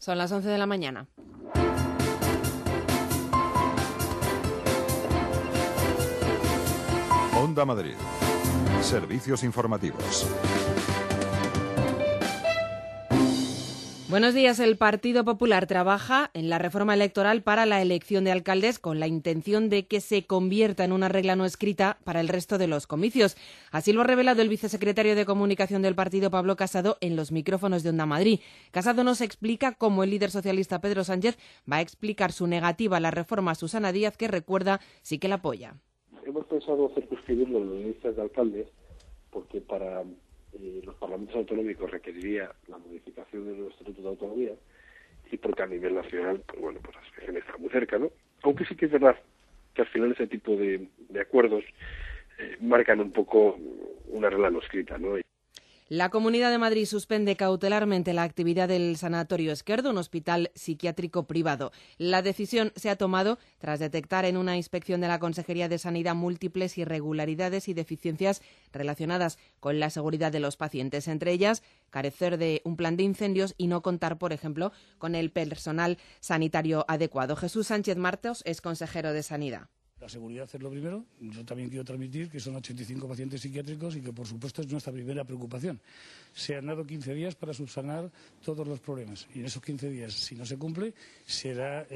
Son las 11 de la mañana. Onda Madrid. Servicios informativos. Buenos días. El Partido Popular trabaja en la reforma electoral para la elección de alcaldes con la intención de que se convierta en una regla no escrita para el resto de los comicios. Así lo ha revelado el vicesecretario de Comunicación del partido, Pablo Casado, en los micrófonos de Onda Madrid. Casado nos explica cómo el líder socialista Pedro Sánchez va a explicar su negativa a la reforma a Susana Díaz, que recuerda sí que la apoya. Hemos pensado circunscribirlo en las listas de alcaldes porque para los parlamentos autonómicos requeriría la modificación de los estatutos de autonomía y porque a nivel nacional, pues las elecciones están muy cerca, ¿no? Aunque sí que es verdad que al final ese tipo de acuerdos marcan un poco una regla no escrita, ¿no? La Comunidad de Madrid suspende cautelarmente la actividad del Sanatorio Esquerdo, un hospital psiquiátrico privado. La decisión se ha tomado tras detectar en una inspección de la Consejería de Sanidad múltiples irregularidades y deficiencias relacionadas con la seguridad de los pacientes, entre ellas carecer de un plan de incendios y no contar, por ejemplo, con el personal sanitario adecuado. Jesús Sánchez Martos es consejero de Sanidad. La seguridad es lo primero. Yo también quiero transmitir que son 85 pacientes psiquiátricos y que, por supuesto, es nuestra primera preocupación. Se han dado 15 días para subsanar todos los problemas y en esos 15 días, si no se cumple, será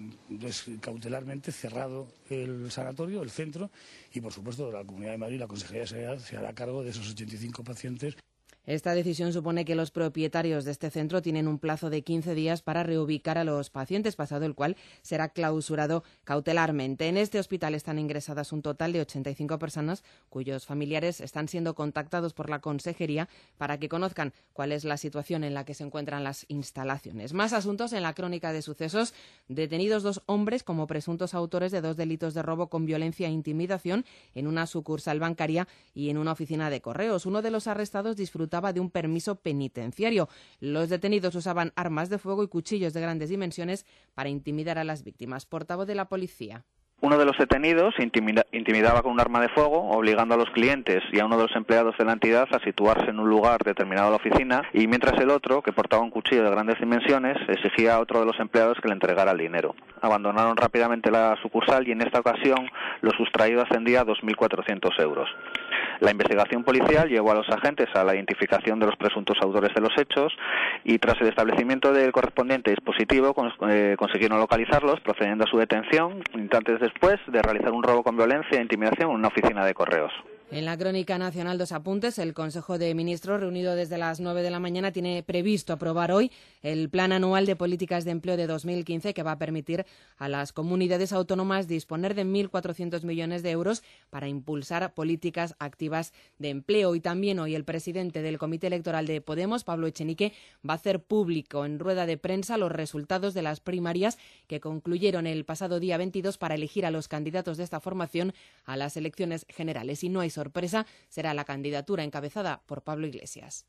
cautelarmente cerrado el sanatorio, el centro, y, por supuesto, la Comunidad de Madrid, la Consejería de Sanidad, se hará cargo de esos 85 pacientes. Esta decisión supone que los propietarios de este centro tienen un plazo de 15 días para reubicar a los pacientes, pasado el cual será clausurado cautelarmente. En este hospital están ingresadas un total de 85 personas cuyos familiares están siendo contactados por la Consejería para que conozcan cuál es la situación en la que se encuentran las instalaciones. Más asuntos en la crónica de sucesos. Detenidos 2 hombres como presuntos autores de 2 delitos de robo con violencia e intimidación en una sucursal bancaria y en una oficina de correos. Uno de los arrestados disfrutaba de un permiso penitenciario. Los detenidos usaban armas de fuego y cuchillos de grandes dimensiones para intimidar a las víctimas. Portavoz de la policía. Uno de los detenidos intimidaba con un arma de fuego, obligando a los clientes y a uno de los empleados de la entidad a situarse en un lugar determinado de la oficina, y mientras el otro, que portaba un cuchillo de grandes dimensiones, exigía a otro de los empleados que le entregara el dinero. Abandonaron rápidamente la sucursal y en esta ocasión lo sustraído ascendía a 2.400 euros. La investigación policial llevó a los agentes a la identificación de los presuntos autores de los hechos y tras el establecimiento del correspondiente dispositivo consiguieron localizarlos, procediendo a su detención instantes después de realizar un robo con violencia e intimidación en una oficina de correos. En la crónica nacional, 2 apuntes. El Consejo de Ministros, reunido desde las 9 de la mañana, tiene previsto aprobar hoy el Plan Anual de Políticas de Empleo de 2015, que va a permitir a las comunidades autónomas disponer de 1.400 millones de euros para impulsar políticas activas de empleo. Y también hoy el presidente del Comité Electoral de Podemos, Pablo Echenique, va a hacer público en rueda de prensa los resultados de las primarias que concluyeron el pasado día 22 para elegir a los candidatos de esta formación a las elecciones generales. Y no hay sorpresa, será la candidatura encabezada por Pablo Iglesias.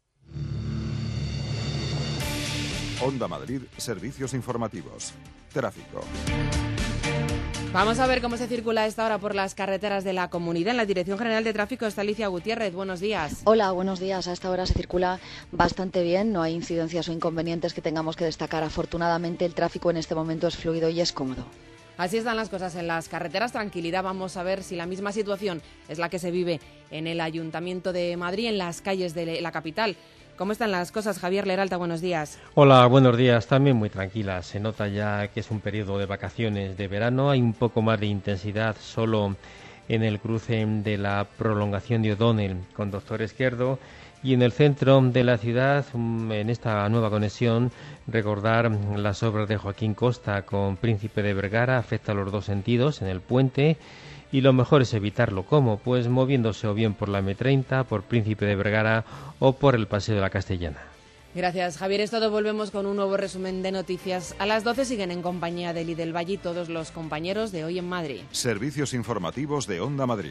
Onda Madrid, servicios informativos. Tráfico. Vamos a ver cómo se circula a esta hora por las carreteras de la comunidad. En la Dirección General de Tráfico está Alicia Gutiérrez. Buenos días. Hola, buenos días. A esta hora se circula bastante bien. No hay incidencias o inconvenientes que tengamos que destacar. Afortunadamente, el tráfico en este momento es fluido y es cómodo. Así están las cosas en las carreteras. Tranquilidad. Vamos a ver si la misma situación es la que se vive en el Ayuntamiento de Madrid, en las calles de la capital. ¿Cómo están las cosas? Javier Leralta, buenos días. Hola, buenos días. También muy tranquilas. Se nota ya que es un periodo de vacaciones de verano. Hay un poco más de intensidad solo en el cruce de la prolongación de O'Donnell con Doctor Esquerdo. Y en el centro de la ciudad, en esta nueva conexión, recordar las obras de Joaquín Costa con Príncipe de Vergara, afecta a los 2 sentidos en el puente, y lo mejor es evitarlo. ¿Cómo? Pues moviéndose o bien por la M30, por Príncipe de Vergara o por el Paseo de la Castellana. Gracias, Javier. Es todo. Volvemos con un nuevo resumen de noticias. A las 12 siguen en compañía de Eli del Valle y todos los compañeros de Hoy en Madrid. Servicios informativos de Onda Madrid.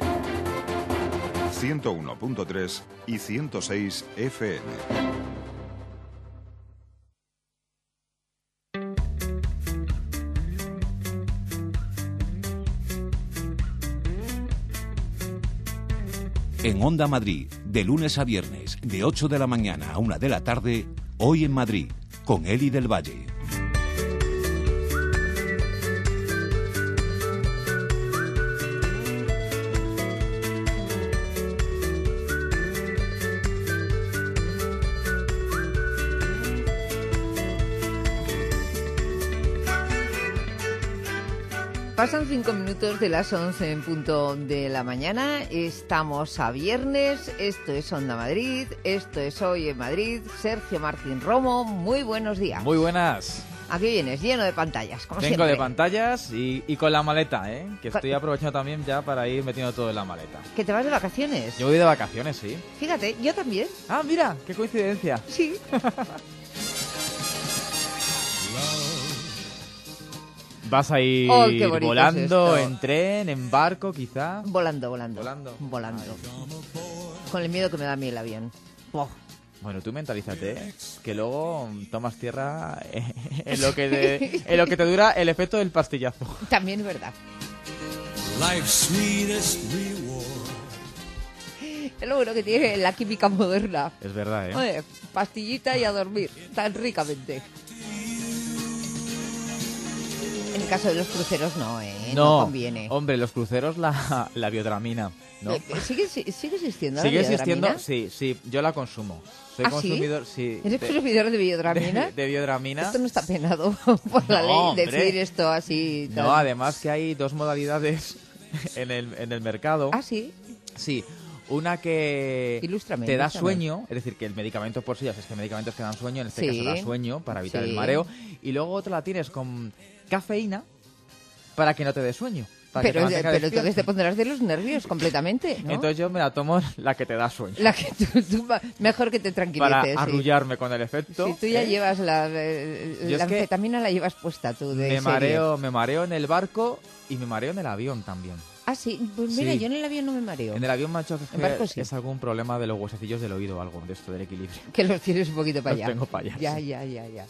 101.3 y 106 FM. En Onda Madrid, de lunes a viernes, de 8 de la mañana a 1 de la tarde, Hoy en Madrid, con Eli del Valle. Pasan 5 minutos de las 11 en punto de la mañana. Estamos a viernes. Esto es Onda Madrid. Esto es Hoy en Madrid. Sergio Martín Romo, muy buenos días. Muy buenas. Aquí vienes, lleno de pantallas, como Vengo siempre. de pantallas y con la maleta, que estoy aprovechando también ya para ir metiendo todo en la maleta. ¿Que te vas de vacaciones? Yo voy de vacaciones, sí. Fíjate, yo también. Ah, mira, qué coincidencia. Sí. Vas a ir volando en tren, en barco, quizá. Volando. Ay. Con el miedo que me da a mí el avión. Oh. Bueno, tú mentalízate, que luego tomas tierra en lo que te dura el efecto del pastillazo. También es verdad. Es lo bueno que tiene la química moderna. Es verdad, ¿eh? Oye, pastillita y a dormir, tan ricamente. En el caso de los cruceros no, no conviene. Hombre, los cruceros la biodramina, ¿no? ¿Sigue existiendo ¿Sigue la biodramina? existiendo? Sí, yo la consumo. Soy consumidor, ¿sí? ¿Eres consumidor de biodramina? De biodramina. Esto no está penado por la ley, hombre. decir esto así. No, además que hay dos modalidades en el mercado. ¿Ah, sí? Sí. Una que te da sueño, es decir, que el medicamento por sí, ya sabes que hay medicamentos que dan sueño, en este caso da sueño para evitar el mareo. Y luego otra la tienes con cafeína para que no te dé sueño. Pero entonces te pondrás de los nervios completamente, ¿no? Entonces yo me la tomo la que te da sueño. La que tú mejor que te tranquilices. Para arrullarme con el efecto. Sí, tú ya llevas la anfetamina, la llevas puesta tú de me mareo en el barco y me mareo en el avión también. Ah, sí. Pues mira, yo en el avión no me mareo. En el avión me ha hecho sí. Es algún problema de los huesecillos del oído o algo de esto, del equilibrio. Que los tienes un poquito para allá. Los tengo para allá. Ya.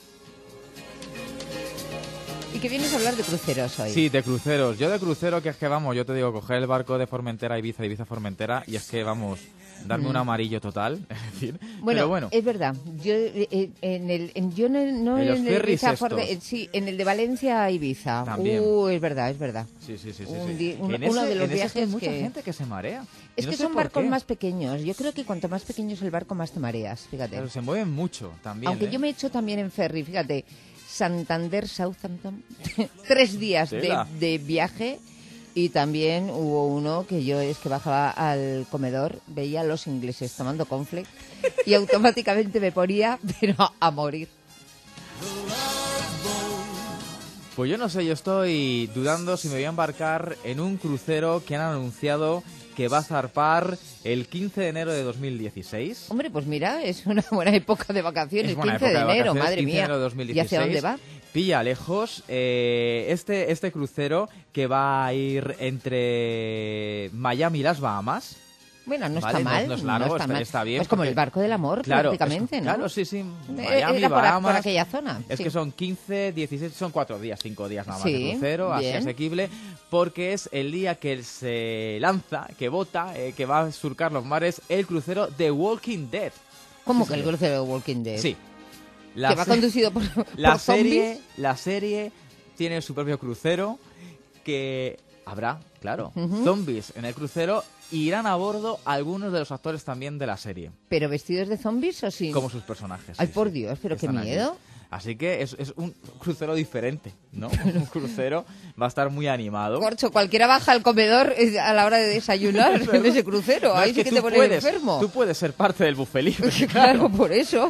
¿Y que vienes a hablar de cruceros hoy? Sí, de cruceros. Yo de crucero, que es que vamos, yo te digo, coger el barco de Formentera a Ibiza, de Ibiza a Formentera, y es que vamos, darme un amarillo total, es decir. Bueno, es verdad. Yo en el de Valencia a Ibiza. También. Es verdad. Sí. Uno de los viajes hay mucha gente que se marea. Es que son barcos más pequeños. Yo creo que cuanto más pequeño es el barco, más te mareas, fíjate. Pero se mueven mucho también. Aunque yo me he hecho también en ferry, fíjate. Santander, Southampton, 3 días de viaje, y también hubo uno que yo es que bajaba al comedor, veía a los ingleses tomando cornflakes y automáticamente me ponía, pero a morir. Pues yo no sé, yo estoy dudando si me voy a embarcar en un crucero que han anunciado que va a zarpar el 15 de enero de 2016. Hombre, pues mira, es una buena época de vacaciones, 15 de enero, madre mía. 15 de enero de 2016. ¿Y hacia dónde va? Pilla lejos. Este crucero que va a ir entre Miami y las Bahamas. Bueno, no está mal. No es largo, está bien. Es como el barco del amor, prácticamente, ¿no? Claro, sí. Miami, Bahamas. Por aquella zona. Es que son 15, 16, son 4 días, 5 días nada más de crucero, bien. así asequible, porque es el día que se lanza, que vota, que va a surcar los mares, el crucero The Walking Dead. ¿Cómo que el crucero The Walking Dead? Sí. ¿Que va conducido por zombies? La serie tiene su propio crucero, que habrá, claro, zombies en el crucero. Irán a bordo algunos de los actores también de la serie. ¿Pero vestidos de zombies o sin? Como sus personajes. Ay, por Dios, pero qué miedo. Así que es un crucero diferente, ¿no? Un crucero va a estar muy animado. Corcho, cualquiera baja al comedor a la hora de desayunar en ese crucero. No, ahí sí que te pones enfermo. Tú puedes ser parte del buffet libre. Claro, por eso.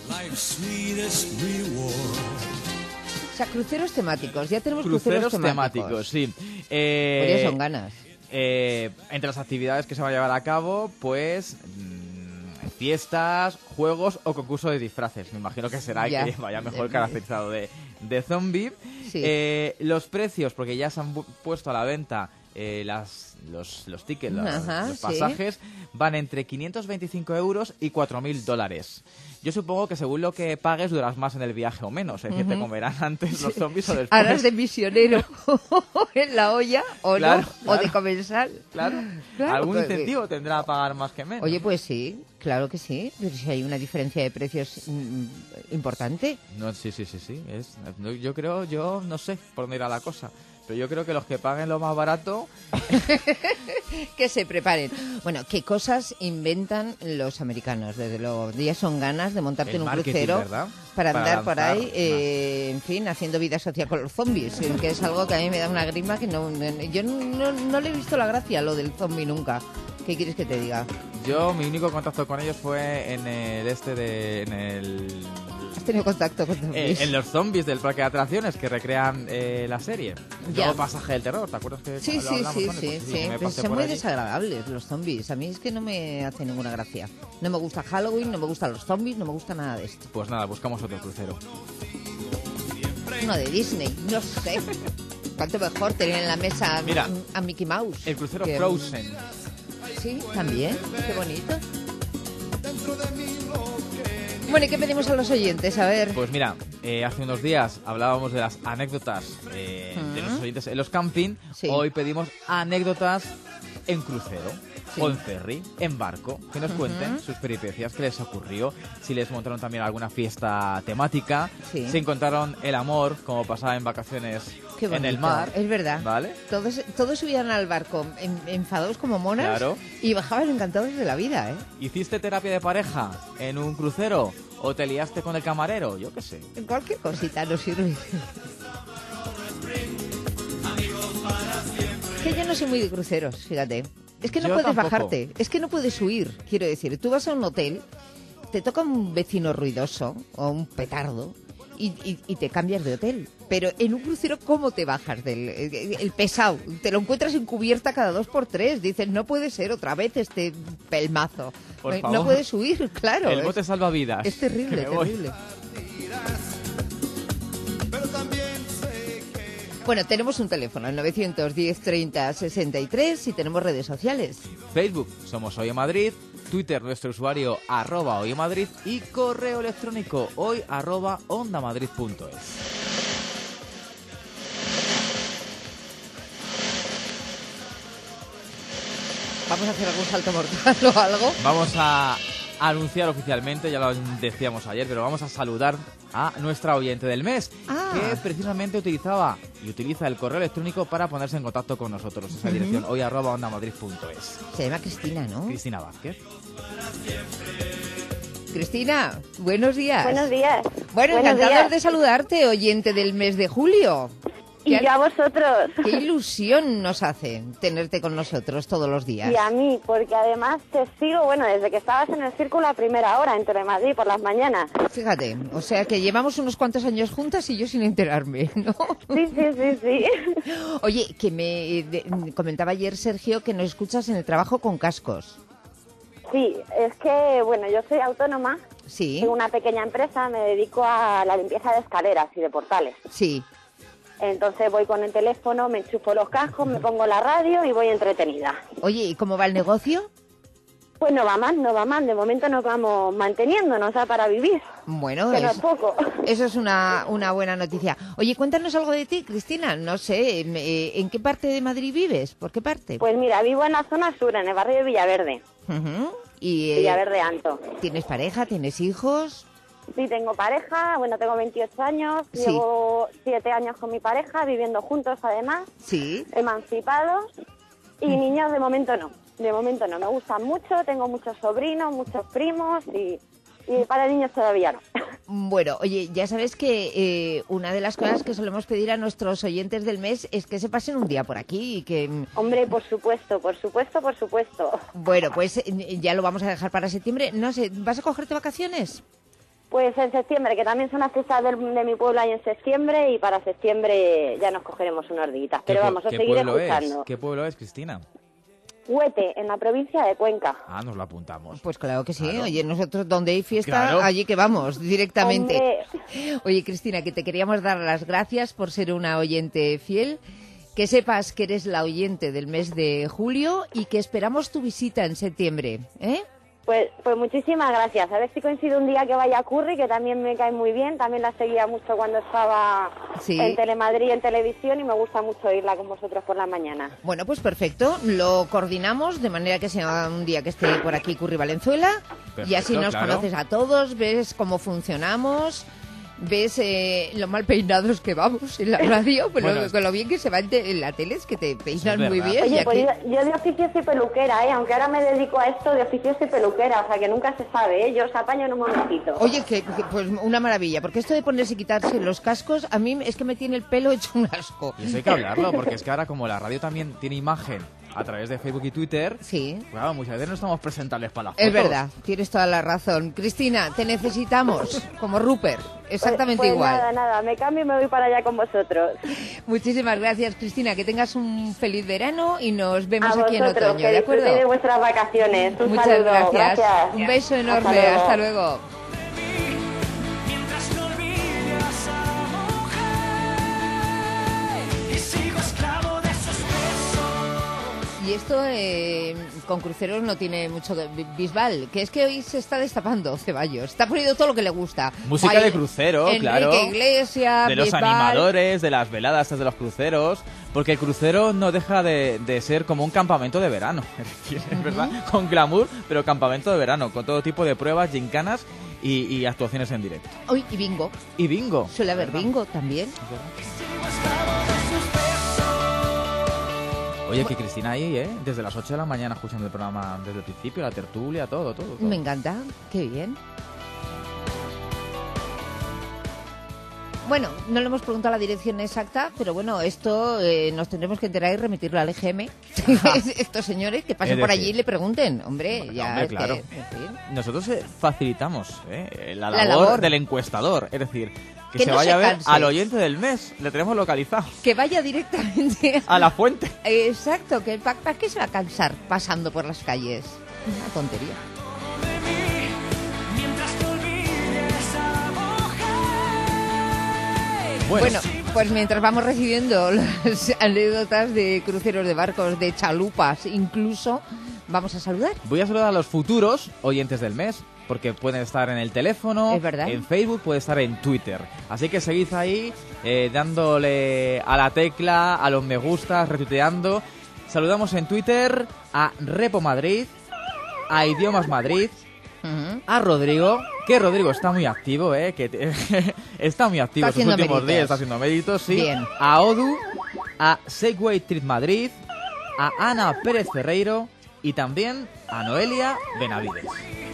O sea, cruceros temáticos. Ya tenemos cruceros temáticos. Sí. Pues ya son ganas. Entre las actividades que se va a llevar a cabo, pues fiestas, juegos o concurso de disfraces. Me imagino que será el que vaya mejor caracterizado de zombie. Sí. Los precios, porque ya se han puesto a la venta los tickets, los pasajes, van entre 525 euros y 4.000 dólares. Yo supongo que según lo que pagues duras más en el viaje o menos. Es decir, te comerán antes los zombies o después. Harás de misionero en la olla o no, o de comensal. Claro. Algún incentivo tendrá a pagar más que menos. Oye, pues sí, claro que sí. Pero si hay una diferencia de precios importante. No, sí. Yo no sé por dónde irá la cosa. Pero yo creo que los que paguen lo más barato... que se preparen. Bueno, ¿qué cosas inventan los americanos? Desde luego, ya son ganas de montarte en un crucero. ¿Verdad? para andar por ahí, en fin, haciendo vida social con los zombies, que es algo que a mí me da una grima que yo no le he visto la gracia a lo del zombie nunca. ¿Qué quieres que te diga? Yo, mi único contacto con ellos fue en el ¿Has tenido contacto con zombies? En los zombies del parque de atracciones que recrean la serie. Ya. Luego Pasaje del Terror, ¿te acuerdas que Sí. Pues son muy allí? desagradables los zombies. A mí es que no me hace ninguna gracia. No me gusta Halloween, no me gustan los zombies, no me gusta nada de esto. Pues nada, buscamos otro crucero. Uno de Disney, no sé. Cuánto mejor tener en la mesa Mira, a Mickey Mouse. El crucero Frozen. Sí, también. Qué bonito. Bueno, ¿y qué pedimos a los oyentes? A ver. Pues mira, hace unos días hablábamos de las anécdotas de los oyentes en los camping. Sí. Hoy pedimos anécdotas en crucero. Sí. O en ferry, en barco, que nos cuenten sus peripecias, qué les ocurrió, si les montaron también alguna fiesta temática, sí. si encontraron el amor, como pasaba en vacaciones en el mar. Es verdad. ¿Vale? Todos subían al barco enfadados como monas, claro. Y bajaban encantados de la vida, ¿eh? ¿Hiciste terapia de pareja en un crucero o te liaste con el camarero? Yo qué sé. Cualquier cosita nos sirve. Que yo no soy muy de cruceros, fíjate. Es que no yo puedes tampoco. bajarte, es que no puedes huir, quiero decir. Tú vas a un hotel, te toca un vecino ruidoso o un petardo y te cambias de hotel. Pero en un crucero, ¿cómo te bajas del el pesado? Te lo encuentras en cubierta cada 2x3. Dices, no puede ser otra vez este pelmazo. Por favor. No puedes huir, claro. El bote salvavidas. Es terrible, terrible. Bueno, tenemos un teléfono, el 910 30 63, y tenemos redes sociales. Facebook, somos Oye Madrid. Twitter, nuestro usuario @Oye Madrid. Y correo electrónico hoy@ondamadrid.es. ¿Vamos a hacer algún salto mortal o algo? Vamos a anunciar oficialmente, ya lo decíamos ayer, pero vamos a saludar a nuestra oyente del mes, que precisamente utilizaba y utiliza el correo electrónico para ponerse en contacto con nosotros. Esa dirección hoy@ondamadrid.es. Se llama Cristina, ¿no? Cristina Vázquez. Cristina, buenos días. Buenos días. Bueno, Buenos encantados días. de saludarte, oyente del mes de julio. Y yo a vosotros. Qué ilusión nos hace tenerte con nosotros todos los días. Y a mí, porque además te sigo, bueno, desde que estabas en el círculo a primera hora en Telemadrid por las mañanas. Fíjate, o sea que llevamos unos cuantos años juntas y yo sin enterarme, ¿no? Sí. Oye, que me comentaba ayer Sergio que nos escuchas en el trabajo con cascos. Sí, es que, bueno, yo soy autónoma. Sí. Tengo una pequeña empresa, me dedico a la limpieza de escaleras y de portales. Sí. Entonces voy con el teléfono, me enchufo los cascos, me pongo la radio y voy entretenida. Oye, ¿y cómo va el negocio? Pues no va mal. De momento nos vamos manteniendo, nos da para vivir. Bueno, que no es poco. Eso es una buena noticia. Oye, cuéntanos algo de ti, Cristina. No sé, ¿en qué parte de Madrid vives? ¿Por qué parte? Pues mira, vivo en la zona sur, en el barrio de Villaverde. Y, Villaverde Alto. ¿Tienes pareja? ¿Tienes hijos? Sí, tengo pareja, bueno, tengo 28 años, llevo 7 años con mi pareja, viviendo juntos además, emancipados, y niños de momento no, me gustan mucho, tengo muchos sobrinos, muchos primos, y para niños todavía no. Bueno, oye, ya sabes que una de las cosas que solemos pedir a nuestros oyentes del mes es que se pasen un día por aquí y que... Hombre, por supuesto. Bueno, pues ya lo vamos a dejar para septiembre. No sé, ¿vas a cogerte vacaciones? Pues en septiembre, que también son las fiestas de mi pueblo ahí en septiembre, y para septiembre ya nos cogeremos unos días. Pero vamos, os seguiré escuchando. ¿Qué pueblo es, Cristina? Huete, en la provincia de Cuenca. Ah, nos lo apuntamos. Pues claro que sí. Claro. Oye, nosotros donde hay fiesta, allí que vamos, directamente. Hombre. Oye, Cristina, que te queríamos dar las gracias por ser una oyente fiel. Que sepas que eres la oyente del mes de julio y que esperamos tu visita en septiembre, ¿eh? Pues muchísimas gracias. A ver si coincide un día que vaya a Curry, que también me cae muy bien. También la seguía mucho cuando estaba en Telemadrid, en televisión, y me gusta mucho irla con vosotros por la mañana. Bueno, pues perfecto. Lo coordinamos de manera que sea un día que esté por aquí Curry Valenzuela. Perfecto, y así nos conoces a todos, ves cómo funcionamos. ves lo mal peinados que vamos en la radio, pero bueno, con lo bien que se va en la tele es que te peinan muy bien. Oye, pues yo de oficio soy peluquera, aunque ahora me dedico a esto, de oficio soy peluquera, o sea que nunca se sabe, yo os apaño en un momentito. Oye, pues una maravilla, porque esto de ponerse y quitarse los cascos, a mí es que me tiene el pelo hecho un asco. Y eso hay que hablarlo, porque es que ahora como la radio también tiene imagen a través de Facebook y Twitter, sí, claro, muchas veces no estamos presentables para las fotos. Es verdad, tienes toda la razón. Cristina, te necesitamos, como Rupert, exactamente pues igual. Nada, me cambio y me voy para allá con vosotros. Muchísimas gracias, Cristina, que tengas un feliz verano y nos vemos a aquí en otoño, que ¿de acuerdo? de vuestras vacaciones. Muchas saludo. Gracias. Un beso enorme, hasta luego. Y esto con cruceros no tiene mucho Bisbal, que es que hoy se está destapando Ceballos, está poniendo todo lo que le gusta. Música de crucero, Enrique claro. Iglesias, de los Bisbal, animadores, de las veladas de los cruceros, porque el crucero no deja de ser como un campamento de verano, es verdad, con glamour, pero campamento de verano, con todo tipo de pruebas, gincanas y actuaciones en directo. Uy, y bingo. Y bingo. Suele haber bingo también. Oye, que Cristina ahí, desde las 8 de la mañana escuchando el programa desde el principio, la tertulia, todo. Me encanta, qué bien. Bueno, no le hemos preguntado la dirección exacta, pero bueno, esto nos tendremos que enterar y remitirlo al EGM. Estos señores que pasen por allí y le pregunten. Hombre, ya... Hombre, claro. En fin. Nosotros facilitamos la labor del encuestador, es decir... Que se vaya a ver al oyente del mes. Le tenemos localizado. Que vaya directamente a la fuente. Exacto. Que ¿para qué se va a cansar pasando por las calles? Una tontería. Bueno, pues mientras vamos recibiendo las anécdotas de cruceros de barcos, de chalupas incluso, vamos a saludar. Voy a saludar a los futuros oyentes del mes, porque pueden estar en el teléfono, en Facebook, puede estar en Twitter. Así que seguid ahí dándole a la tecla, a los me gusta, retuiteando. Saludamos en Twitter a Repo Madrid, a Idiomas Madrid, a Rodrigo, que Rodrigo está muy activo, que está muy activo estos últimos días, está haciendo méritos, sí. Bien. A Odu, a Segway Trip Madrid, a Ana Pérez Ferreiro y también a Noelia Benavides.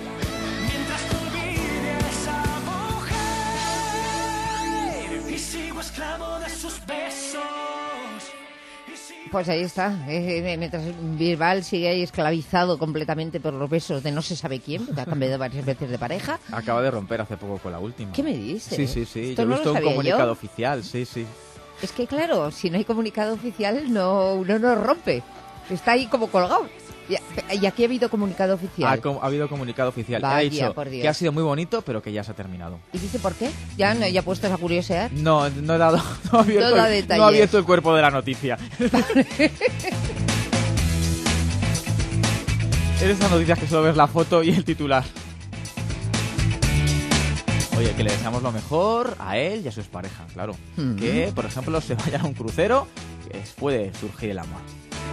Pues ahí está, mientras Bisbal sigue ahí esclavizado completamente por los besos de no se sabe quién, porque ha cambiado varias veces de pareja. Acaba de romper hace poco con la última. ¿Qué me dices? Sí, yo he visto un comunicado oficial, sí. Es que claro, si no hay comunicado oficial uno no rompe, está ahí como colgado. Y aquí ha habido comunicado oficial. Ha habido comunicado oficial. Vaya, ha dicho por Dios, que ha sido muy bonito, pero que ya se ha terminado. ¿Y dice por qué? ¿Ya puestos a curiosear? No he dado... No ha abierto el cuerpo de la noticia. Es esas noticias que solo ves la foto y el titular. Oye, que le deseamos lo mejor a él y a su expareja, claro. Que, por ejemplo, se vayan a un crucero, que puede surgir el amor.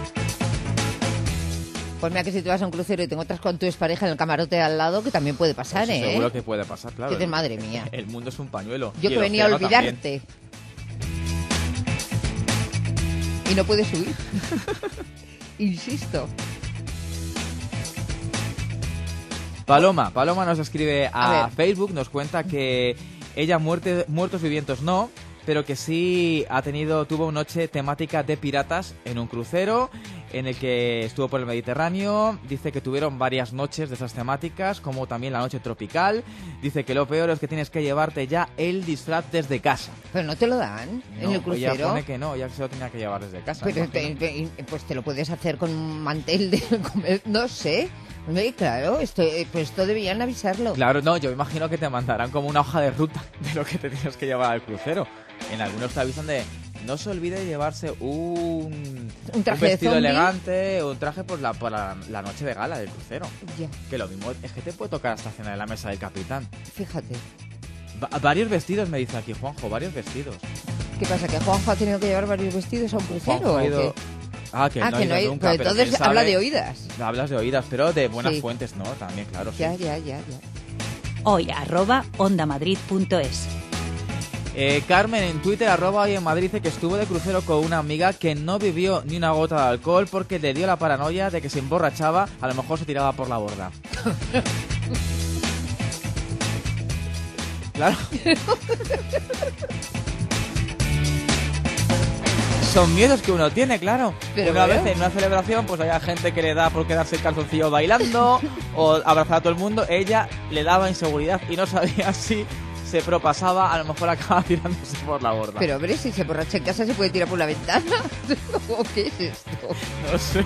Pues mira que si te vas a un crucero y te encuentras con tu expareja en el camarote al lado, que también puede pasar, pues seguro que puede pasar, claro. Dices, madre mía. El mundo es un pañuelo. Yo que venía a olvidarte. También. Y no puedes subir. Insisto. Paloma nos escribe a Facebook, nos cuenta que ella muertos vivientes no, pero que sí tuvo una noche temática de piratas en un crucero en el que estuvo por el Mediterráneo. Dice que tuvieron varias noches de esas temáticas, como también la noche tropical. Dice que lo peor es que tienes que llevarte ya el disfraz desde casa. Pero no te lo dan en el crucero. Ella pone que no, ya se lo tenía que llevar desde casa. Pero pues te lo puedes hacer con un mantel de... No sé. Claro, esto debían avisarlo. Claro, no, yo me imagino que te mandarán como una hoja de ruta de lo que te tienes que llevar al crucero. En algunos te avisan de no se olvide de llevarse un vestido elegante, un traje por la noche de gala del crucero. Ya. Que lo mismo es que te puede tocar hasta cenar en la mesa del capitán. Fíjate. Varios vestidos, me dice aquí Juanjo, varios vestidos. ¿Qué pasa, que Juanjo ha tenido que llevar varios vestidos a un crucero? Juanjo ha ido... que no ha ido nunca, pero entonces habla de oídas. Hablas de oídas, pero de buenas fuentes, ¿no? También, claro. Ya. Hoy @ondamadrid.es. Carmen en Twitter, @hoy en Madrid, dice que estuvo de crucero con una amiga que no bebió ni una gota de alcohol porque le dio la paranoia de que se emborrachaba, a lo mejor se tiraba por la borda. Claro. Son miedos que uno tiene, claro. Pero una vez en una celebración, pues había gente que le da por quedarse el calzoncillo bailando o abrazar a todo el mundo. Ella le daba inseguridad y no sabía si se propasaba, a lo mejor acaba tirándose por la borda. Pero hombre, si se borracha en casa, ¿se puede tirar por la ventana? ¿O qué es esto? No sé.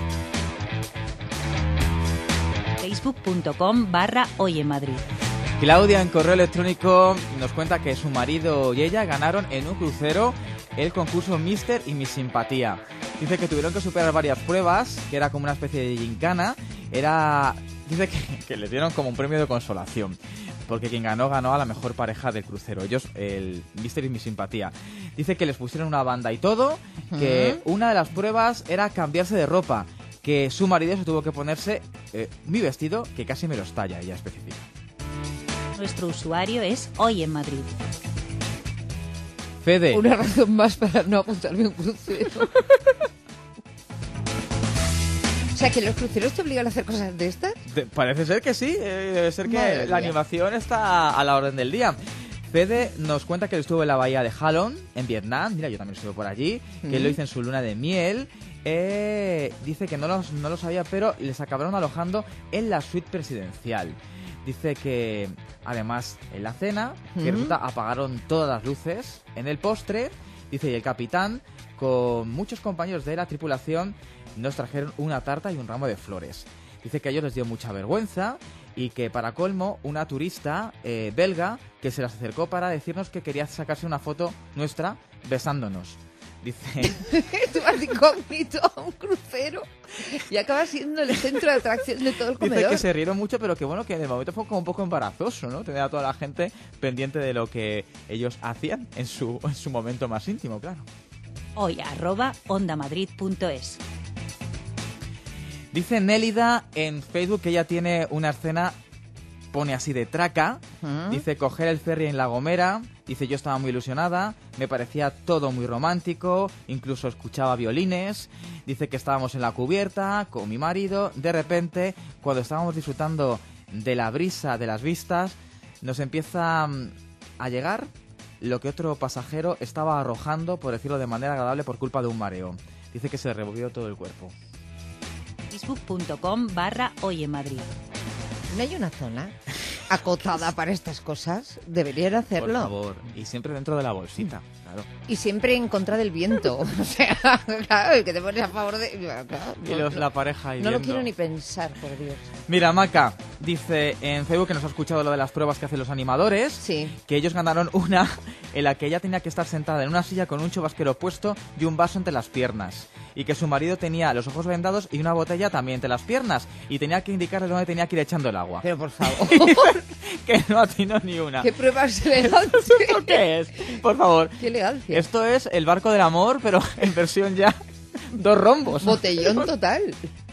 Facebook.com/Hoy en Madrid. Claudia en correo electrónico nos cuenta que su marido y ella ganaron en un crucero el concurso Mister y Miss Simpatía. Dice que tuvieron que superar varias pruebas, que era como una especie de gincana. Dice que les dieron como un premio de consolación, porque quien ganó a la mejor pareja del crucero. Ellos, el Mister y Miss Simpatía. Dice que les pusieron una banda y todo, que una de las pruebas era cambiarse de ropa, que su marido se tuvo que ponerse mi vestido, que casi me lo estalla, ella especifica. Nuestro usuario es Hoy en Madrid. Fede. Una razón más para no apuntarme a un crucero. O sea, que los cruceros te obligan a hacer cosas de estas. Parece ser que sí. Debe ser que la animación está a la orden del día. Fede nos cuenta que estuvo en la bahía de Halong, en Vietnam. Mira, yo también estuve por allí. Que él lo hizo en su luna de miel. Dice que no lo sabía, pero les acabaron alojando en la suite presidencial. Dice que, además, en la cena, que resulta apagaron todas las luces. En el postre, dice, y el capitán, con muchos compañeros de la tripulación, nos trajeron una tarta y un ramo de flores. Dice que a ellos les dio mucha vergüenza y que, para colmo, una turista belga que se les acercó para decirnos que quería sacarse una foto nuestra besándonos. Dice... Tú vas incógnito a un crucero y acabas siendo el centro de atracción de todo el comedor. Dice que se rieron mucho, pero que bueno, que en el momento fue como un poco embarazoso, ¿no? Tener a toda la gente pendiente de lo que ellos hacían en su momento más íntimo, claro. Hoy @ondamadrid.es. Dice Nélida en Facebook que ella tiene una escena, pone así de traca, dice coger el ferry en La Gomera, dice yo estaba muy ilusionada, me parecía todo muy romántico, incluso escuchaba violines, dice que estábamos en la cubierta con mi marido, de repente cuando estábamos disfrutando de la brisa, de las vistas, nos empieza a llegar lo que otro pasajero estaba arrojando, por decirlo de manera agradable, por culpa de un mareo. Dice que se le revolvió todo el cuerpo. Facebook.com/Hoy en Madrid. ¿No hay una zona acotada para estas cosas? Deberían hacerlo. Por favor, y siempre dentro de la bolsita, claro. Y siempre en contra del viento. O sea, claro, que te pones a favor de... Claro, y la pareja ahí no viendo. lo quiero ni pensar, por Dios. Mira, Maca dice en Facebook que nos ha escuchado lo de las pruebas que hacen los animadores. Sí. Que ellos ganaron una en la que ella tenía que estar sentada en una silla con un chubasquero puesto y un vaso entre las piernas. Y que su marido tenía los ojos vendados y una botella también entre las piernas. Y tenía que indicarle dónde tenía que ir echando el agua. Pero por favor. Que no atinó ni una. ¿Qué pruebas elegantes? ¿Esto qué es? Por favor. Qué elegancia. Esto es el barco del amor, pero en versión ya 2 rombos. Botellón total.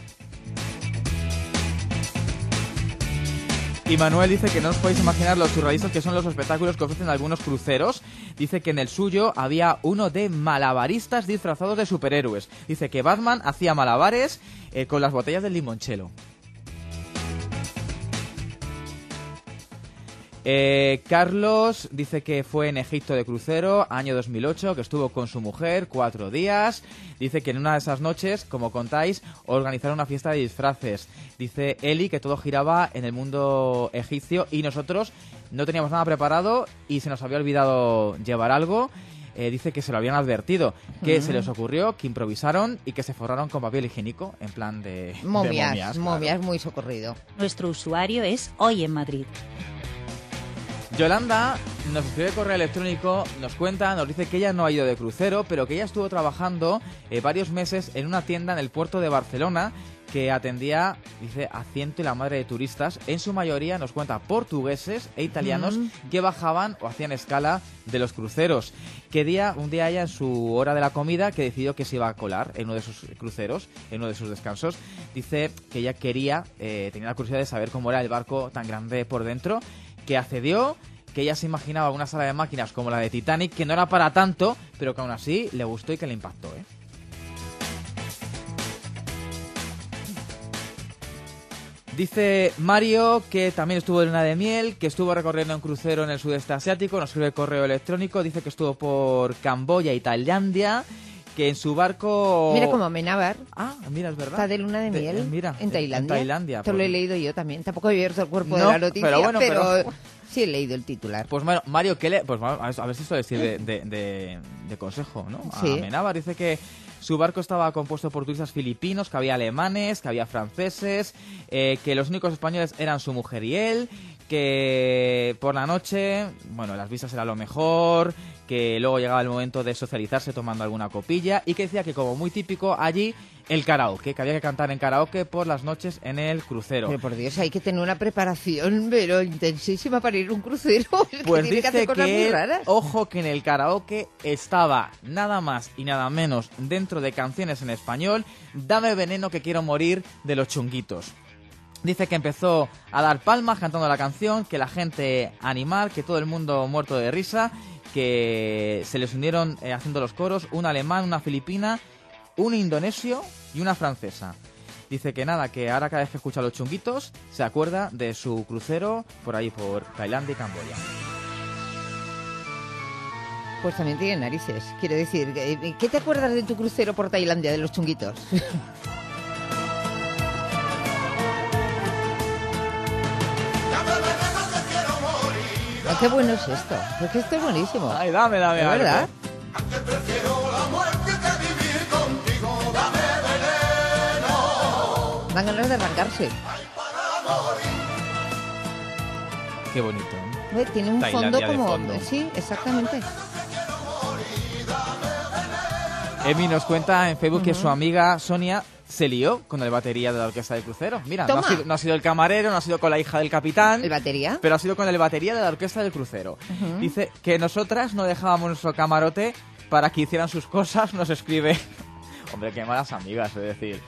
Y Manuel dice que no os podéis imaginar los surrealistas que son los espectáculos que ofrecen algunos cruceros. Dice que en el suyo había uno de malabaristas disfrazados de superhéroes. Dice que Batman hacía malabares con las botellas del limonchelo. Carlos dice que fue en Egipto de crucero, año 2008, que estuvo con su mujer 4 días. Dice que en una de esas noches, como contáis, organizaron una fiesta de disfraces. Dice Eli que todo giraba en el mundo egipcio y nosotros no teníamos nada preparado y se nos había olvidado llevar algo. Dice que se lo habían advertido, que se les ocurrió, que improvisaron y que se forraron con papel higiénico en plan de momias. Momias, muy socorrido. Nuestro usuario es Hoy en Madrid. Yolanda nos escribe correo electrónico, nos cuenta, nos dice que ella no ha ido de crucero, pero que ella estuvo trabajando varios meses en una tienda en el puerto de Barcelona que atendía, dice, a ciento y la madre de turistas, en su mayoría, nos cuenta, portugueses e italianos que bajaban o hacían escala de los cruceros. Un día ella, en su hora de la comida, que decidió que se iba a colar en uno de sus cruceros, en uno de sus descansos. Dice que ella tenía la curiosidad de saber cómo era el barco tan grande por dentro, que accedió, que ella se imaginaba una sala de máquinas como la de Titanic, que no era para tanto, pero que aún así le gustó y que le impactó, ¿eh? Dice Mario que también estuvo de luna de miel, que estuvo recorriendo un crucero en el sudeste asiático, nos escribe correo electrónico, dice que estuvo por Camboya y Tailandia, que en su barco... Mira como Amenábar. Ah, mira, es verdad. Está de luna de miel en Tailandia. En Tailandia. Esto lo he leído yo también. Tampoco he abierto el cuerpo de la noticia, pero sí he leído el titular. Pues Mario, pues a ver si esto le sirve de consejo, ¿no? Sí. A Amenábar dice que su barco estaba compuesto por turistas filipinos, que había alemanes, que había franceses, que los únicos españoles eran su mujer y él, que por la noche, bueno, las vistas era lo mejor, que luego llegaba el momento de socializarse tomando alguna copilla, y que decía que como muy típico allí el karaoke, que había que cantar en karaoke por las noches en el crucero. Pero por Dios, hay que tener una preparación, pero intensísima para ir a un crucero. Pues que tiene dice que hacer cosas muy raras. Ojo, que en el karaoke estaba nada más y nada menos, dentro de canciones en español, Dame veneno que quiero morir, de Los Chunguitos. Dice que empezó a dar palmas cantando la canción, que la gente animal, que todo el mundo muerto de risa, que se les unieron haciendo los coros un alemán, una filipina, un indonesio y una francesa. Dice que nada, que ahora cada vez que escucha Los Chunguitos se acuerda de su crucero por ahí, por Tailandia y Camboya. Pues también tiene narices. Quiero decir, ¿qué te acuerdas de tu crucero por Tailandia, de Los Chunguitos? Oh, qué bueno es esto. Porque esto es buenísimo. Ay, dame. ¿De verdad? Dan ganas de arrancarse. Qué bonito, ¿no? Tiene un Tailandia fondo como... fondo. Sí, exactamente. Emi nos cuenta en Facebook que su amiga Sonia se lió con el batería de la orquesta del crucero. Mira, no ha sido el camarero, no ha sido con la hija del capitán. ¿El batería? Pero ha sido con el batería de la orquesta del crucero. Dice que nosotras no dejábamos nuestro camarote para que hicieran sus cosas, nos escribe... Hombre, qué malas amigas, es decir...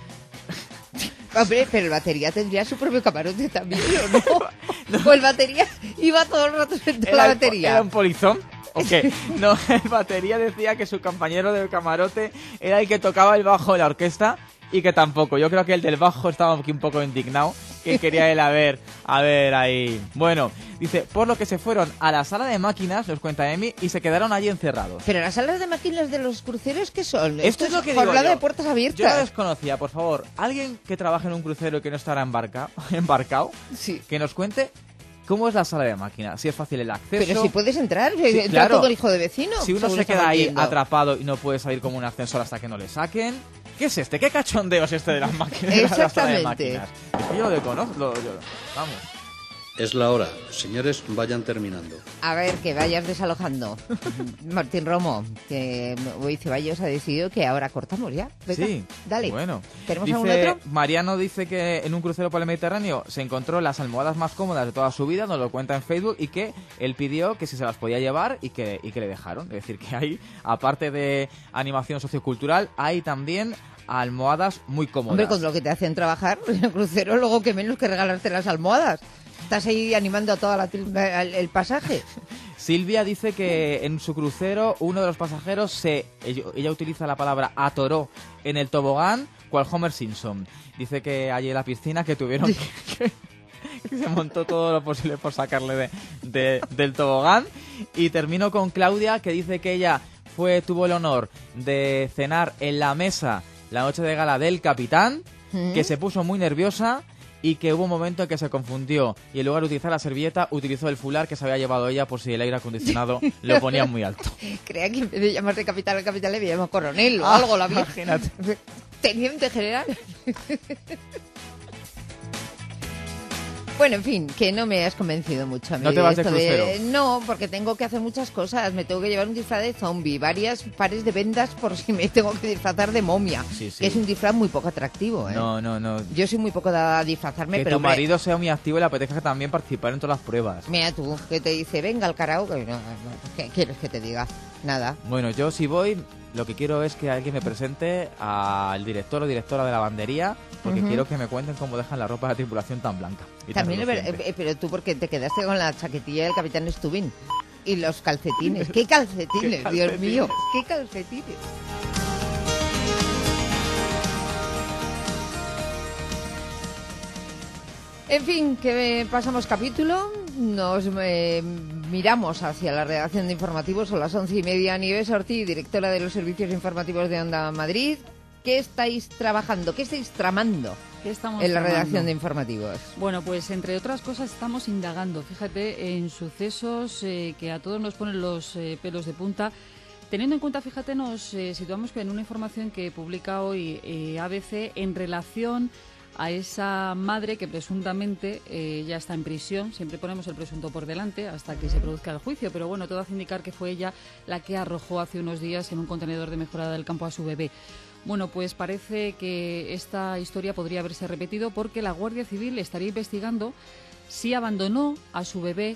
Hombre, pero el batería tendría su propio camarote también, ¿o no? O el batería iba todo el rato sentado en la batería. ¿Era un polizón? ¿O qué? No, el batería decía que su compañero del camarote era el que tocaba el bajo de la orquesta y que tampoco. Yo creo que el del bajo estaba aquí un poco indignado, que quería él a ver ahí. Bueno, dice, por lo que se fueron a la sala de máquinas, nos cuenta Emi, y se quedaron allí encerrados. Pero las salas de máquinas de los cruceros, ¿qué son? Esto es lo que digo yo. Hablado de puertas abiertas. Yo la desconocía, por favor. Alguien que trabaje en un crucero y que no estará embarcado, sí, que nos cuente cómo es la sala de máquinas, si es fácil el acceso. Pero si puedes entrar, sí, entra claro. todo el hijo de vecino. Si uno se queda ahí atrapado y no puede salir como un ascensor hasta que no le saquen. ¿Qué es este? ¿Qué cachondeo es este de las máquinas? Exactamente. De la sala de máquinas? Yo lo conozco. Vamos. Es la hora. Señores, vayan terminando. A ver, que vayas desalojando. Martín Romo, que hoy Ceballos ha decidido que ahora cortamos ya. Venga, sí, dale. Bueno. ¿Tenemos algún otro? Mariano dice que en un crucero por el Mediterráneo se encontró las almohadas más cómodas de toda su vida, nos lo cuenta en Facebook, y que él pidió que si se las podía llevar y que le dejaron. Es decir, que hay, aparte de animación sociocultural, hay también almohadas muy cómodas. Hombre, con lo que te hacen trabajar en el crucero, luego que menos que regalarte las almohadas. Estás ahí animando a toda el pasaje. Silvia dice que en su crucero uno de los pasajeros ella utiliza la palabra atoró en el tobogán, cual Homer Simpson. Dice que allí en la piscina que tuvieron que se montó todo lo posible por sacarle del tobogán. Y termino con Claudia, que dice que ella tuvo el honor de cenar en la mesa la noche de gala del capitán, que se puso muy nerviosa y que hubo un momento en que se confundió y en lugar de utilizar la servilleta utilizó el fular que se había llevado ella por si el aire acondicionado lo ponía muy alto. Creía que en vez de llamarse capitán al capitán le llamaba coronel o algo, la vida. Imagínate. Teniente general. Bueno, en fin, que no me has convencido mucho a mí. ¿No te vas de crucero? No, porque tengo que hacer muchas cosas. Me tengo que llevar un disfraz de zombie, varias pares de vendas por si me tengo que disfrazar de momia. Sí, sí. Que es un disfraz muy poco atractivo, ¿eh? No. Yo soy muy poco dada a disfrazarme, que pero... tu marido sea muy activo y le apetezca también participar en todas las pruebas. Mira tú, que te dice, venga al karaoke. No, ¿qué quieres que te diga? Nada. Bueno, yo si voy, lo que quiero es que alguien me presente al director o directora de lavandería, porque quiero que me cuenten cómo dejan la ropa de tripulación tan blanca. También, pero tú porque te quedaste con la chaquetilla del Capitán Stubin y los calcetines. ¿Qué calcetines? Dios mío, qué calcetines. En fin, que pasamos capítulo, nos miramos hacia la redacción de informativos. Son las 11:30. Nieves Ortiz, directora de los servicios informativos de Onda Madrid. ¿Qué estáis trabajando? ¿Qué estáis tramando en la redacción de informativos? Bueno, pues entre otras cosas estamos indagando, fíjate, en sucesos que a todos nos ponen los pelos de punta. Teniendo en cuenta, fíjate, nos situamos en una información que publica hoy ABC en relación a esa madre que presuntamente ya está en prisión. Siempre ponemos el presunto por delante hasta que se produzca el juicio, pero bueno, todo hace indicar que fue ella la que arrojó hace unos días en un contenedor de Mejorada del Campo a su bebé. Bueno, pues parece que esta historia podría haberse repetido porque la Guardia Civil estaría investigando si abandonó a su bebé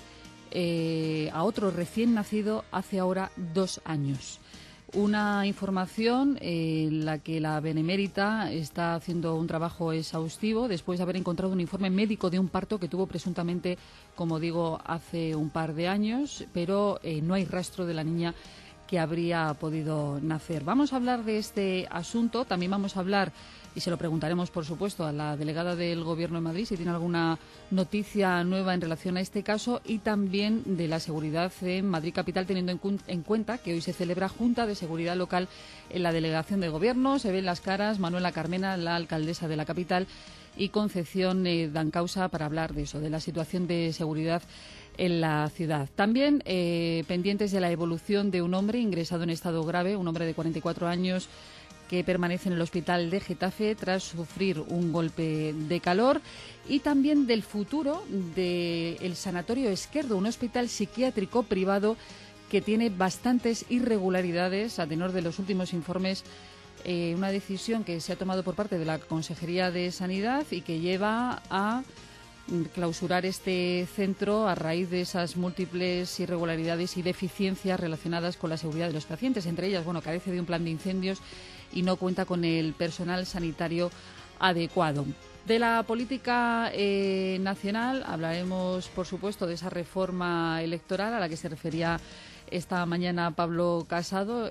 a otro recién nacido hace ahora 2 años. Una información en la que la Benemérita está haciendo un trabajo exhaustivo después de haber encontrado un informe médico de un parto que tuvo presuntamente, como digo, hace un par de años, pero no hay rastro de la niña que habría podido nacer. Vamos a hablar de este asunto, también vamos a hablar, y se lo preguntaremos, por supuesto, a la delegada del Gobierno de Madrid si tiene alguna noticia nueva en relación a este caso, y también de la seguridad en Madrid Capital, teniendo en cuenta que hoy se celebra Junta de Seguridad Local en la delegación de Gobierno. Se ven las caras Manuela Carmena, la alcaldesa de la capital, y Concepción Dancausa para hablar de eso, de la situación de seguridad en la ciudad. También pendientes de la evolución de un hombre ingresado en estado grave, un hombre de 44 años que permanece en el hospital de Getafe tras sufrir un golpe de calor, y también del futuro del Sanatorio Esquerdo, un hospital psiquiátrico privado que tiene bastantes irregularidades a tenor de los últimos informes. Una decisión que se ha tomado por parte de la Consejería de Sanidad y que lleva a clausurar este centro a raíz de esas múltiples irregularidades y deficiencias relacionadas con la seguridad de los pacientes. Entre ellas, bueno, carece de un plan de incendios y no cuenta con el personal sanitario adecuado. De la política nacional hablaremos, por supuesto, de esa reforma electoral a la que se refería esta mañana Pablo Casado,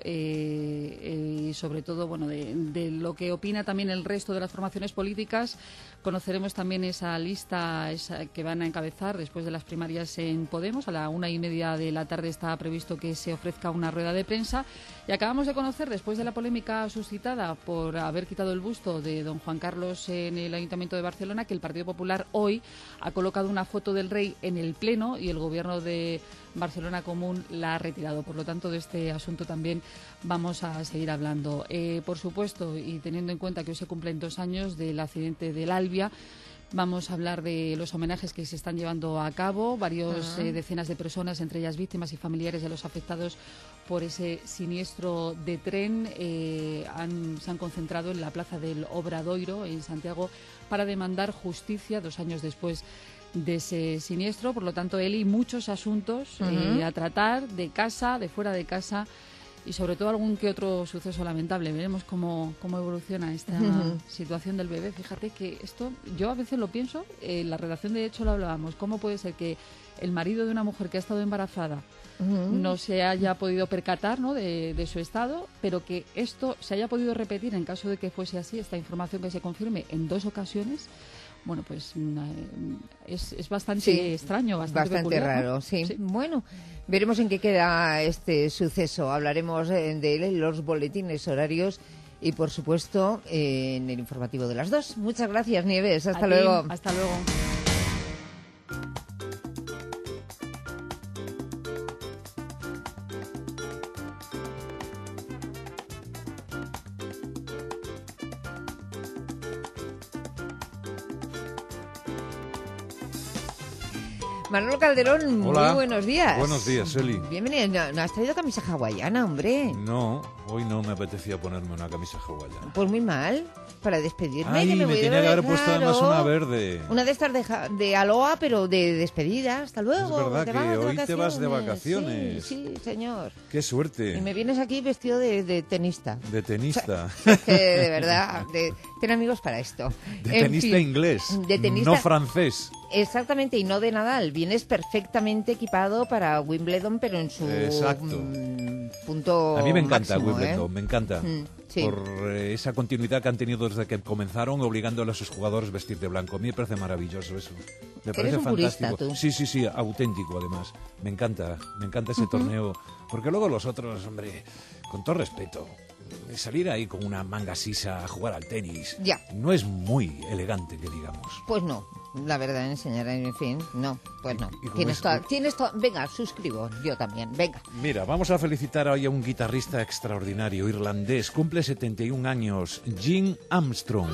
y sobre todo, bueno, de lo que opina también el resto de las formaciones políticas. Conoceremos también esa lista que van a encabezar después de las primarias en Podemos. A la 1:30 de la tarde está previsto que se ofrezca una rueda de prensa. Y acabamos de conocer, después de la polémica suscitada por haber quitado el busto de don Juan Carlos en el Ayuntamiento de Barcelona, que el Partido Popular hoy ha colocado una foto del rey en el Pleno y el Gobierno de Barcelona Común la ha retirado. Por lo tanto, de este asunto también vamos a seguir hablando. Por supuesto, y teniendo en cuenta que hoy se cumplen 2 años del accidente del Albia, vamos a hablar de los homenajes que se están llevando a cabo. Decenas de personas, entre ellas víctimas y familiares de los afectados por ese siniestro de tren, se han concentrado en la Plaza del Obradoiro, en Santiago, para demandar justicia 2 años después de ese siniestro. Por lo tanto, Eli, muchos asuntos a tratar, de casa, de fuera de casa, y sobre todo algún que otro suceso lamentable. Veremos cómo evoluciona esta situación del bebé. Fíjate que esto, yo a veces lo pienso, en la redacción de hecho lo hablábamos, cómo puede ser que el marido de una mujer que ha estado embarazada no se haya podido percatar, ¿no?, de su estado, pero que esto se haya podido repetir en caso de que fuese así, esta información que se confirme en 2 ocasiones. Bueno, pues es bastante extraño, bastante peculiar, raro, ¿no? Sí. Bueno, veremos en qué queda este suceso. Hablaremos de él en los boletines horarios y, por supuesto, en el informativo de las 2. Muchas gracias, Nieves. Hasta luego. Hasta luego. Manolo Calderón, Hola. muy buenos días. Buenos días, Eli. Bienvenido. ¿No has traído camisa hawaiana, hombre? No, hoy no me apetecía ponerme una camisa hawaiana. Pues muy mal, para despedirme. Ay, que me voy tenía que haber puesto además claro. una verde. Una de estas de aloha, pero de despedida. Hasta luego. Es verdad te que vas de hoy te vas de vacaciones. vacaciones. Sí, señor. Qué suerte. Y me vienes aquí vestido de tenista. De tenista. De verdad, ten amigos para esto. De tenista inglés, de tenista, no francés. Exactamente, y no de Nadal. Vienes perfectamente equipado para Wimbledon, pero en su punto A mí me encanta máximo, Wimbledon, me encanta. Sí. Por esa continuidad que han tenido desde que comenzaron, obligándole a sus jugadores a vestir de blanco. A mí me parece maravilloso eso. Me parece un fantástico. purista, tú. Sí, auténtico además. Me encanta ese torneo. Porque luego los otros, hombre, con todo respeto, salir ahí con una manga sisa a jugar al tenis ya no es muy elegante, que digamos. Pues no, la verdad, enseñar, en fin, no, pues no. Tienes todo. Venga, suscribo, yo también, venga. Mira, vamos a felicitar hoy a un guitarrista extraordinario, irlandés, cumple 71 años, Jim Armstrong.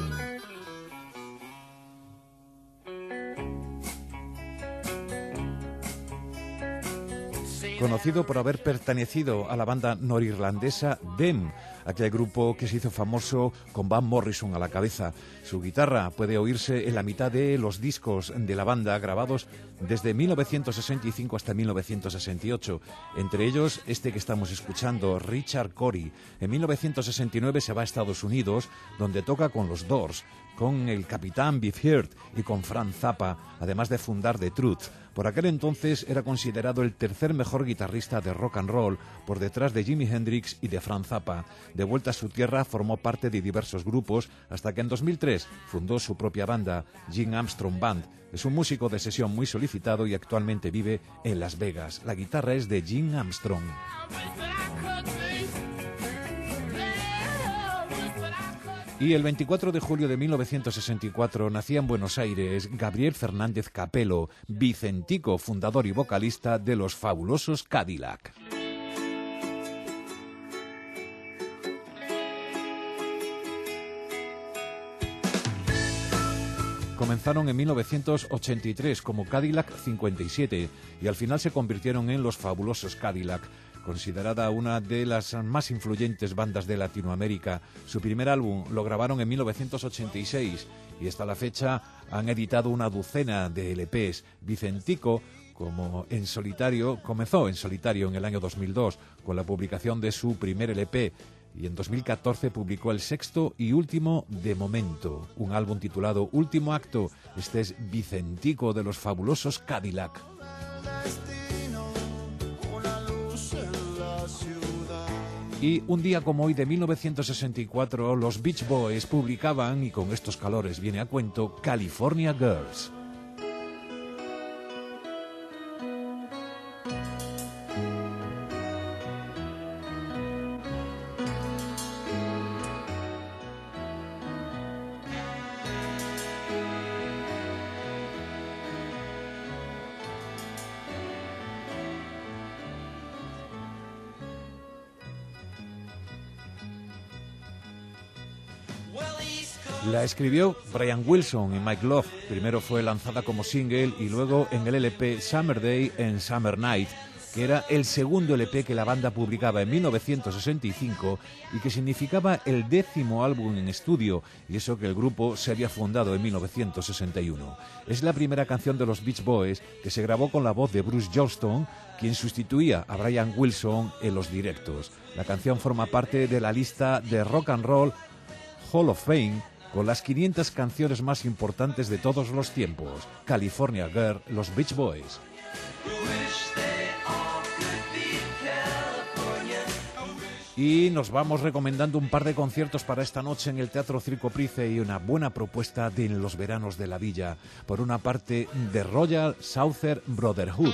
Conocido por haber pertenecido a la banda norirlandesa Them, aquel grupo que se hizo famoso con Van Morrison a la cabeza. Su guitarra puede oírse en la mitad de los discos de la banda grabados desde 1965 hasta 1968. Entre ellos, este que estamos escuchando, Richard Cory. En 1969 se va a Estados Unidos, donde toca con los Doors, con el Capitán Beefheart y con Frank Zappa, además de fundar The Truth. Por aquel entonces era considerado el tercer mejor guitarrista de rock and roll, por detrás de Jimi Hendrix y de Frank Zappa. De vuelta a su tierra, formó parte de diversos grupos, hasta que en 2003 fundó su propia banda, Jim Armstrong Band. Es un músico de sesión muy solicitado y actualmente vive en Las Vegas. La guitarra es de Jim Armstrong. Y el 24 de julio de 1964 nacía en Buenos Aires Gabriel Fernández Capelo, Vicentico, fundador y vocalista de Los Fabulosos Cadillac. Comenzaron en 1983 como Cadillac 57 y al final se convirtieron en Los Fabulosos Cadillac, considerada una de las más influyentes bandas de Latinoamérica. Su primer álbum lo grabaron en 1986 y hasta la fecha han editado una docena de LPs. Vicentico, como en solitario, comenzó en solitario en el año 2002 con la publicación de su primer LP, y en 2014 publicó el sexto y último de momento, un álbum titulado Último Acto. Este es Vicentico de Los Fabulosos Cadillac. Y un día como hoy de 1964, los Beach Boys publicaban, y con estos calores viene a cuento, California Girls. La escribió Brian Wilson y Mike Love. Primero fue lanzada como single y luego en el LP Summer Day and Summer Night, que era el segundo LP que la banda publicaba en 1965 y que significaba el 10º álbum en estudio, y eso que el grupo se había fundado en 1961. Es la primera canción de los Beach Boys que se grabó con la voz de Bruce Johnston, quien sustituía a Brian Wilson en los directos. La canción forma parte de la lista de Rock and Roll Hall of Fame, con las 500 canciones más importantes de todos los tiempos. California Girl, los Beach Boys. Y nos vamos recomendando un par de conciertos para esta noche en el Teatro Circo Price y una buena propuesta de En los veranos de la villa. Por una parte, The Royal Southern Brotherhood.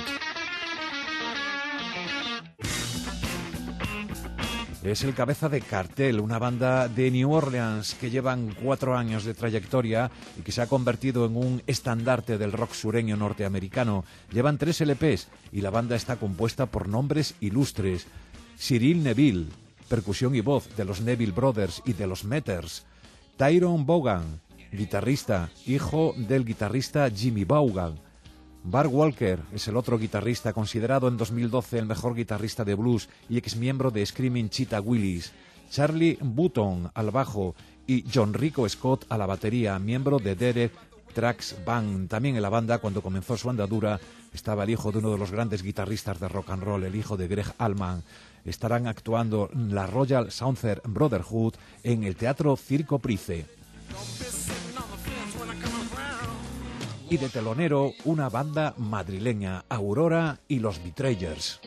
Es el cabeza de cartel, una banda de New Orleans que llevan 4 años de trayectoria y que se ha convertido en un estandarte del rock sureño norteamericano. Llevan 3 LPs y la banda está compuesta por nombres ilustres. Cyril Neville, percusión y voz de los Neville Brothers y de los Meters. Tyrone Vaughan, guitarrista, hijo del guitarrista Jimmy Vaughan. Bart Walker es el otro guitarrista, considerado en 2012 el mejor guitarrista de blues y exmiembro de Screaming Cheetah Willis. Charlie Button al bajo y John Rico Scott a la batería, miembro de Derek Trucks Band. También en la banda, cuando comenzó su andadura, estaba el hijo de uno de los grandes guitarristas de rock and roll, el hijo de Greg Allman. Estarán actuando la Royal Southern Brotherhood en el Teatro Circo Price. Y de telonero, una banda madrileña, Aurora y los Betrayers.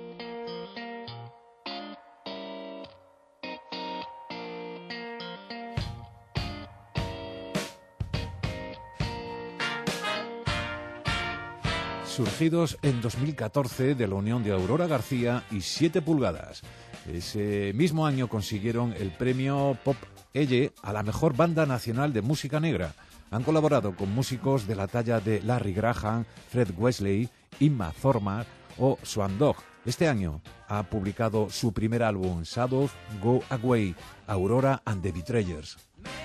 Surgidos en 2014 de la unión de Aurora García y 7 pulgadas. Ese mismo año consiguieron el premio Pop Elle a la mejor banda nacional de música negra. Han colaborado con músicos de la talla de Larry Graham, Fred Wesley, Inma Thurman o Swan Dog. Este año ha publicado su primer álbum, Shadows Go Away, Aurora and the Betrayers.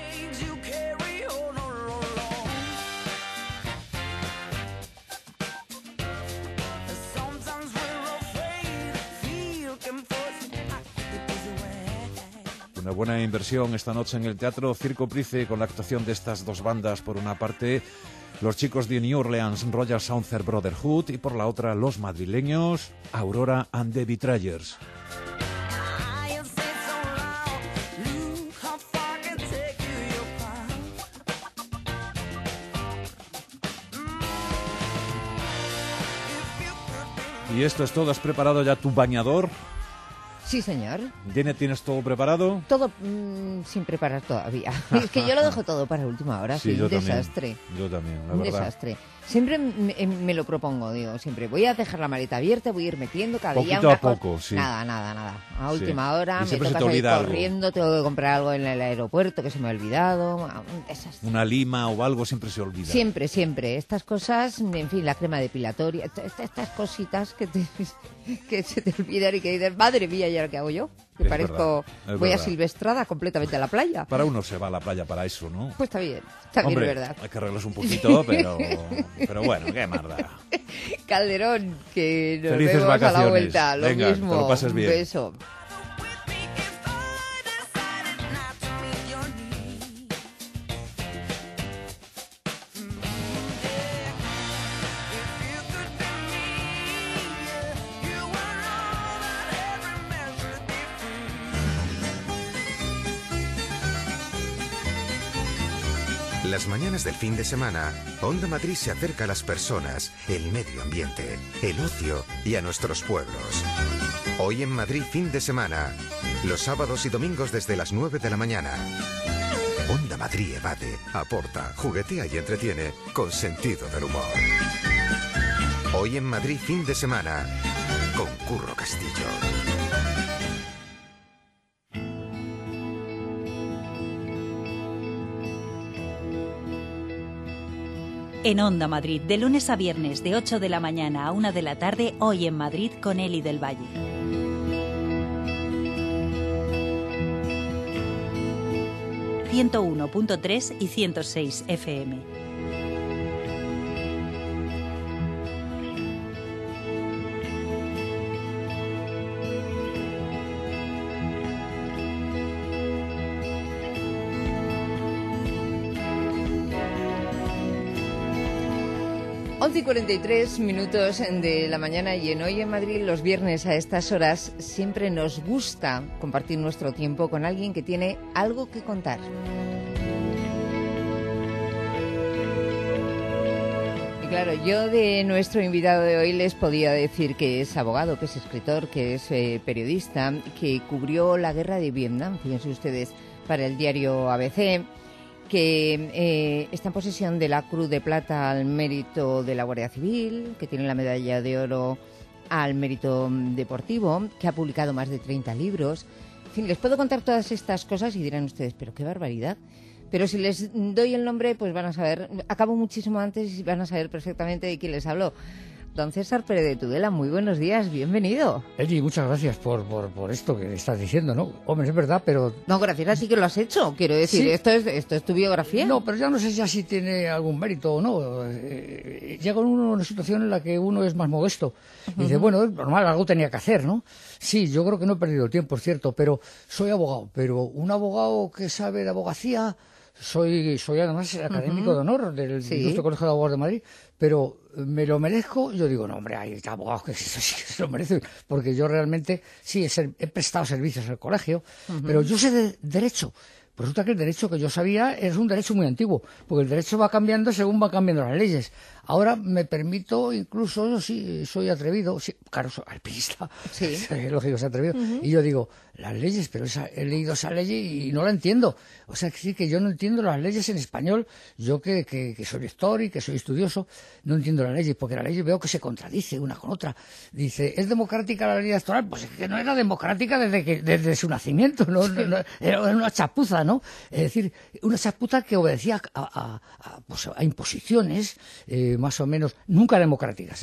Una buena inversión esta noche en el Teatro Circo Price con la actuación de estas dos bandas. Por una parte, los chicos de New Orleans, Royal Southern Brotherhood, y por la otra, los madrileños, Aurora and the Betrayers. Y esto es todo. ¿Has preparado ya tu bañador? Sí, señor. ¿Tienes todo preparado? Todo sin preparar todavía. Es que yo lo dejo todo para última hora. Sí, un desastre. Yo también, la un verdad. Desastre. Siempre me lo propongo, digo, siempre. Voy a dejar la maleta abierta, voy a ir metiendo cada día una cosa. Poco, sí. Nada. A última hora me toca salir corriendo, algo. tengo que comprar algo en el aeropuerto que se me ha olvidado. Un desastre. Una lima o algo siempre se olvida. Siempre. Estas cosas, en fin, la crema depilatoria, estas cositas que se te olvidan y que dices, madre mía, ¿y ahora qué hago yo? Que es parezco, verdad, voy asilvestrada completamente a la playa. Para uno se va a la playa para eso, ¿no? Pues está bien, Hombre, verdad. Hay que arreglarse un poquito, pero bueno, qué marda. Calderón, que nos Felices vemos vacaciones. A la vuelta. Lo Venga, mismo. que lo pases bien. Un beso. Las mañanas del fin de semana, Onda Madrid se acerca a las personas, el medio ambiente, el ocio y a nuestros pueblos. Hoy en Madrid fin de semana, los sábados y domingos desde las 9 de la mañana. Onda Madrid evade, aporta, juguetea y entretiene con sentido del humor. Hoy en Madrid fin de semana, con Curro Castillo. En Onda Madrid, de lunes a viernes, de 8 de la mañana a 1 de la tarde, Hoy en Madrid con Eli del Valle. ...101.3 y 106 FM. Y 43 minutos de la mañana, y en Hoy en Madrid, los viernes a estas horas, siempre nos gusta compartir nuestro tiempo con alguien que tiene algo que contar. Y claro, yo de nuestro invitado de hoy les podía decir que es abogado, que es escritor, que es periodista, que cubrió la guerra de Vietnam, fíjense ustedes, para el diario ABC, que está en posesión de la Cruz de Plata al mérito de la Guardia Civil, que tiene la medalla de oro al mérito deportivo, que ha publicado más de 30 libros. En fin, les puedo contar todas estas cosas y dirán ustedes, pero qué barbaridad. Pero si les doy el nombre, pues van a saber, acabo muchísimo antes y van a saber perfectamente de quién les hablo. Don César Pérez de Tudela, muy buenos días, bienvenido. Eddie, muchas gracias por esto que estás diciendo, ¿no? Hombre, es verdad, pero... No, gracias a ti que lo has hecho, quiero decir, sí. Esto es tu biografía. No, pero ya no sé si tiene algún mérito o no. Llega uno a una situación en la que uno es más modesto. Y dice, bueno, es normal, algo tenía que hacer, ¿no? Sí, yo creo que no he perdido el tiempo, es cierto, pero soy abogado. Pero un abogado que sabe de abogacía... Soy además académico de honor del Ilustre Colegio de Abogados de Madrid, pero ¿me lo merezco? Yo digo, no, hombre, hay abogados que sí se lo merecen, porque yo realmente sí he prestado servicios al colegio, pero yo sé de derecho. Resulta que el derecho que yo sabía es un derecho muy antiguo, porque el derecho va cambiando según van cambiando las leyes. Ahora me permito, incluso, sí, soy atrevido, sí, claro, soy alpinista, sí. Lógico, soy atrevido, y yo digo, las leyes, pero he leído esa ley y no la entiendo. O sea, que sí, que yo no entiendo las leyes en español, yo que soy lector y que soy estudioso, no entiendo las leyes, porque la ley veo que se contradice una con otra. Dice, ¿es democrática la ley electoral? Pues es que no era democrática desde su nacimiento, no, era una chapuza, ¿no? Es decir, una chapuza que obedecía a imposiciones, más o menos, nunca democráticas,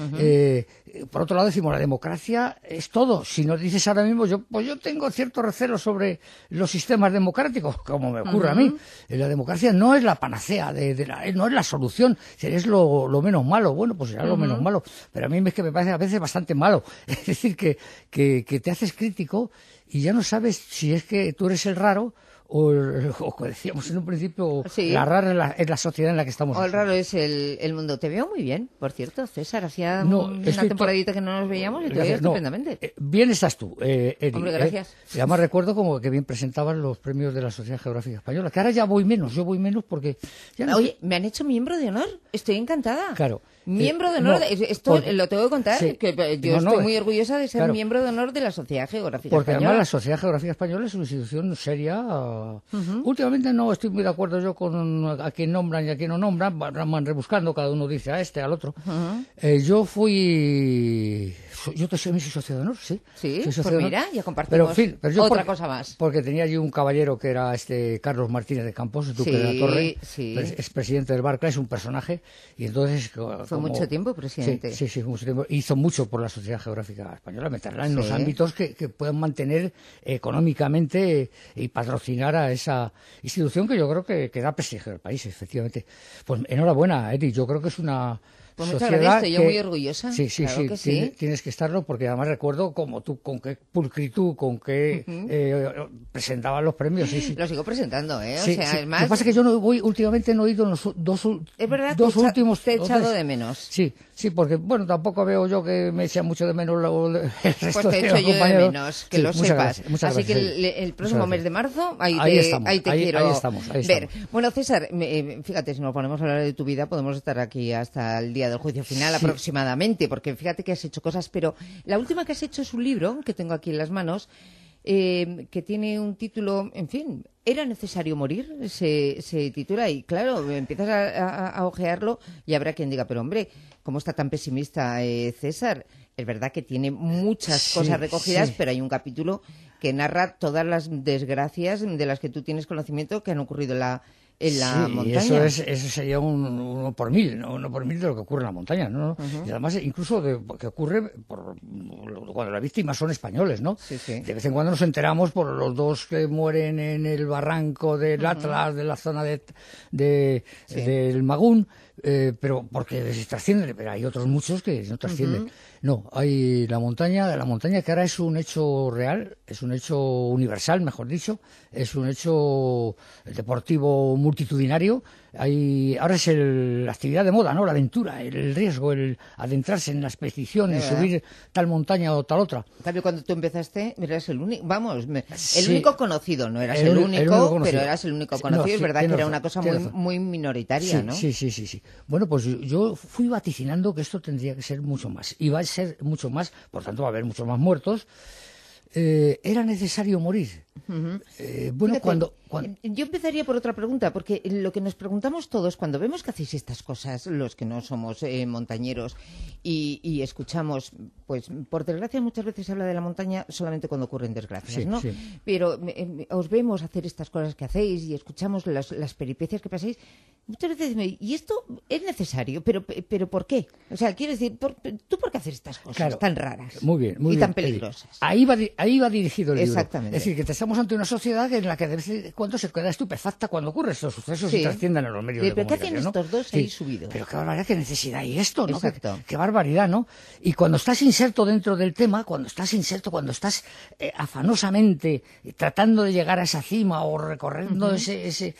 por otro lado decimos, la democracia es todo. Si nos dices ahora mismo, yo tengo cierto recelo sobre los sistemas democráticos, como me ocurre a mí. La democracia no es la panacea, no es la solución, es lo menos malo. Bueno, pues será lo menos malo, pero a mí es que me parece a veces bastante malo. Es decir, que te haces crítico y ya no sabes si es que tú eres el raro o como decíamos en un principio, la rara es la sociedad en la que estamos. O el raro es el mundo. Te veo muy bien, por cierto, César. Hacía una temporadita que no nos veíamos y te veo estupendamente. Bien estás tú, Eddie. Hombre, gracias. Y además recuerdo como que bien presentaban los premios de la Sociedad Geográfica Española, que ahora ya voy menos porque... Ya no Oye, me han hecho miembro de honor. Estoy encantada. Claro. Miembro de honor, esto lo tengo que contar, que yo estoy muy orgullosa de ser miembro de honor de la Sociedad Geográfica Española. Porque además la Sociedad Geográfica Española es una institución seria. Últimamente no estoy muy de acuerdo yo con a quién nombran y a quién no nombran, van rebuscando, cada uno dice a este, al otro. Yo soy socio de honor, sí. Sí, pues mira, ya compartimos otra cosa más. Porque tenía allí un caballero que era Carlos Martínez de Campos, duque de la Torre, es presidente del Barclays, un personaje, y entonces... Fue mucho tiempo presidente. Sí, mucho tiempo. Hizo mucho por la Sociedad Geográfica Española, meterla en los ámbitos que puedan mantener económicamente y patrocinar a esa institución que yo creo que da prestigio al país, efectivamente. Pues enhorabuena, Eddie, yo creo que es una... Pues muchas gracias, estoy yo muy orgullosa. Sí, claro que sí. Tienes que estarlo, porque además recuerdo como tú, con qué pulcritud, con qué presentaban los premios. Sí. Lo sigo presentando, ¿eh? Sí, además... Lo que pasa es que yo últimamente no he ido en los dos últimos... Te he echado de menos. Sí, porque, bueno, tampoco veo yo que me echa mucho de menos el resto pues te echo yo de menos, que lo sepas. Muchas Así gracias, que el próximo mes de marzo, ahí te quiero ver. Bueno, César, fíjate, si nos ponemos a hablar de tu vida, podemos estar aquí hasta el día del juicio final aproximadamente, porque fíjate que has hecho cosas, pero la última que has hecho es un libro que tengo aquí en las manos, que tiene un título, en fin, ¿era necesario morir? Se titula, y claro, empiezas a ojearlo y habrá quien diga, pero hombre, ¿cómo está tan pesimista César? Es verdad que tiene muchas cosas recogidas, pero hay un capítulo que narra todas las desgracias de las que tú tienes conocimiento que han ocurrido en la montaña. Eso sería uno por mil, ¿no? Uno por mil de lo que ocurre en la montaña, ¿no? Y además, incluso que ocurre cuando las víctimas son españoles, ¿no? De vez en cuando nos enteramos por los dos que mueren en el barranco del Atlas, de la zona del Magún, pero porque se trascienden, pero hay otros muchos que no trascienden. No, hay la montaña que ahora es un hecho real, es un hecho universal, mejor dicho, es un hecho deportivo multitudinario. Ahora es la actividad de moda, ¿no? La aventura, el riesgo, el adentrarse en la expedición, subir tal montaña o tal otra. En cambio, cuando tú empezaste, eras el único, el único conocido, no eras el único, pero eras el único conocido. Es verdad que era una cosa muy minoritaria, ¿no? Sí. Bueno, pues yo fui vaticinando que esto tendría que ser mucho más. Y va a ser mucho más, por tanto va a haber muchos más muertos. Era necesario morir. Bueno, Yo empezaría por otra pregunta, porque lo que nos preguntamos todos cuando vemos que hacéis estas cosas, los que no somos montañeros, y escuchamos, pues por desgracia muchas veces se habla de la montaña solamente cuando ocurren desgracias, ¿no? Sí. Pero os vemos hacer estas cosas que hacéis y escuchamos las peripecias que pasáis. Muchas veces ¿y esto es necesario? ¿Pero por qué? O sea, quiero decir, ¿tú por qué haces estas cosas tan raras? Muy bien, y tan peligrosas. Ahí va dirigido el libro. Exactamente. Es decir, que estamos ante una sociedad en la que de vez en cuando se queda estupefacta cuando ocurren estos sucesos y trascienden a los medios de comunicación. ¿Pero qué hacen estos dos ahí subidos? Pero qué barbaridad, qué necesidad hay esto, ¿no? Exacto. Qué barbaridad, ¿no? Y cuando estás inserto dentro del tema, cuando estás afanosamente tratando de llegar a esa cima o recorriendo ese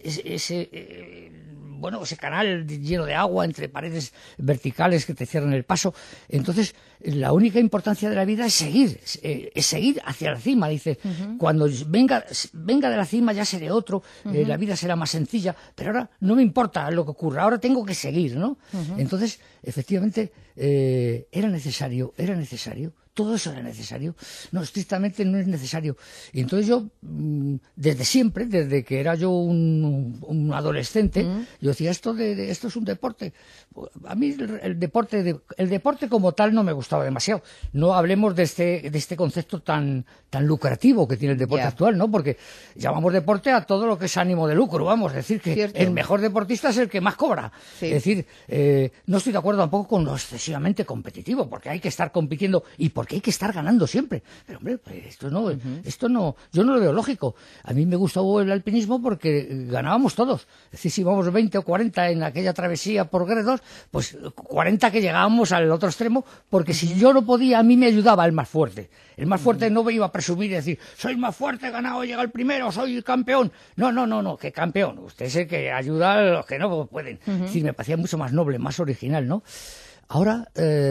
canal lleno de agua entre paredes verticales que te cierran el paso, entonces la única importancia de la vida es seguir hacia la cima. Dice, cuando venga de la cima ya seré otro, la vida será más sencilla, pero ahora no me importa lo que ocurra, ahora tengo que seguir, ¿no? Entonces, efectivamente, era necesario. Todo eso era necesario. No, estrictamente no es necesario. Y entonces yo, desde siempre, desde que era yo un adolescente, yo decía, esto es un deporte. A mí el deporte como tal no me gustaba demasiado. No hablemos de este concepto tan lucrativo que tiene el deporte actual, ¿no? Porque llamamos deporte a todo lo que es ánimo de lucro, vamos. Es decir, que el mejor deportista es el que más cobra. Sí. Es decir, no estoy de acuerdo tampoco con lo excesivamente competitivo, porque hay que estar compitiendo y porque hay que estar ganando siempre. Pero hombre, esto no, yo no lo veo lógico. A mí me gustó el alpinismo porque ganábamos todos. Es decir, si íbamos 20 o 40 en aquella travesía por Gredos, pues 40 que llegábamos al otro extremo, porque si yo no podía, a mí me ayudaba el más fuerte. El más fuerte no me iba a presumir y decir, soy más fuerte, he ganado, he llegado el primero, soy el campeón. No, que campeón. Usted es el que ayuda a los que no pueden. Es decir, me parecía mucho más noble, más original, ¿no? Ahora,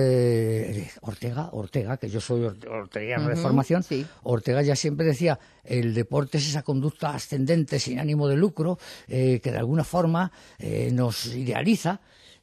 Ortega, que yo soy orteguiano de formación, Ortega ya siempre decía, el deporte es esa conducta ascendente sin ánimo de lucro, que de alguna forma nos idealiza.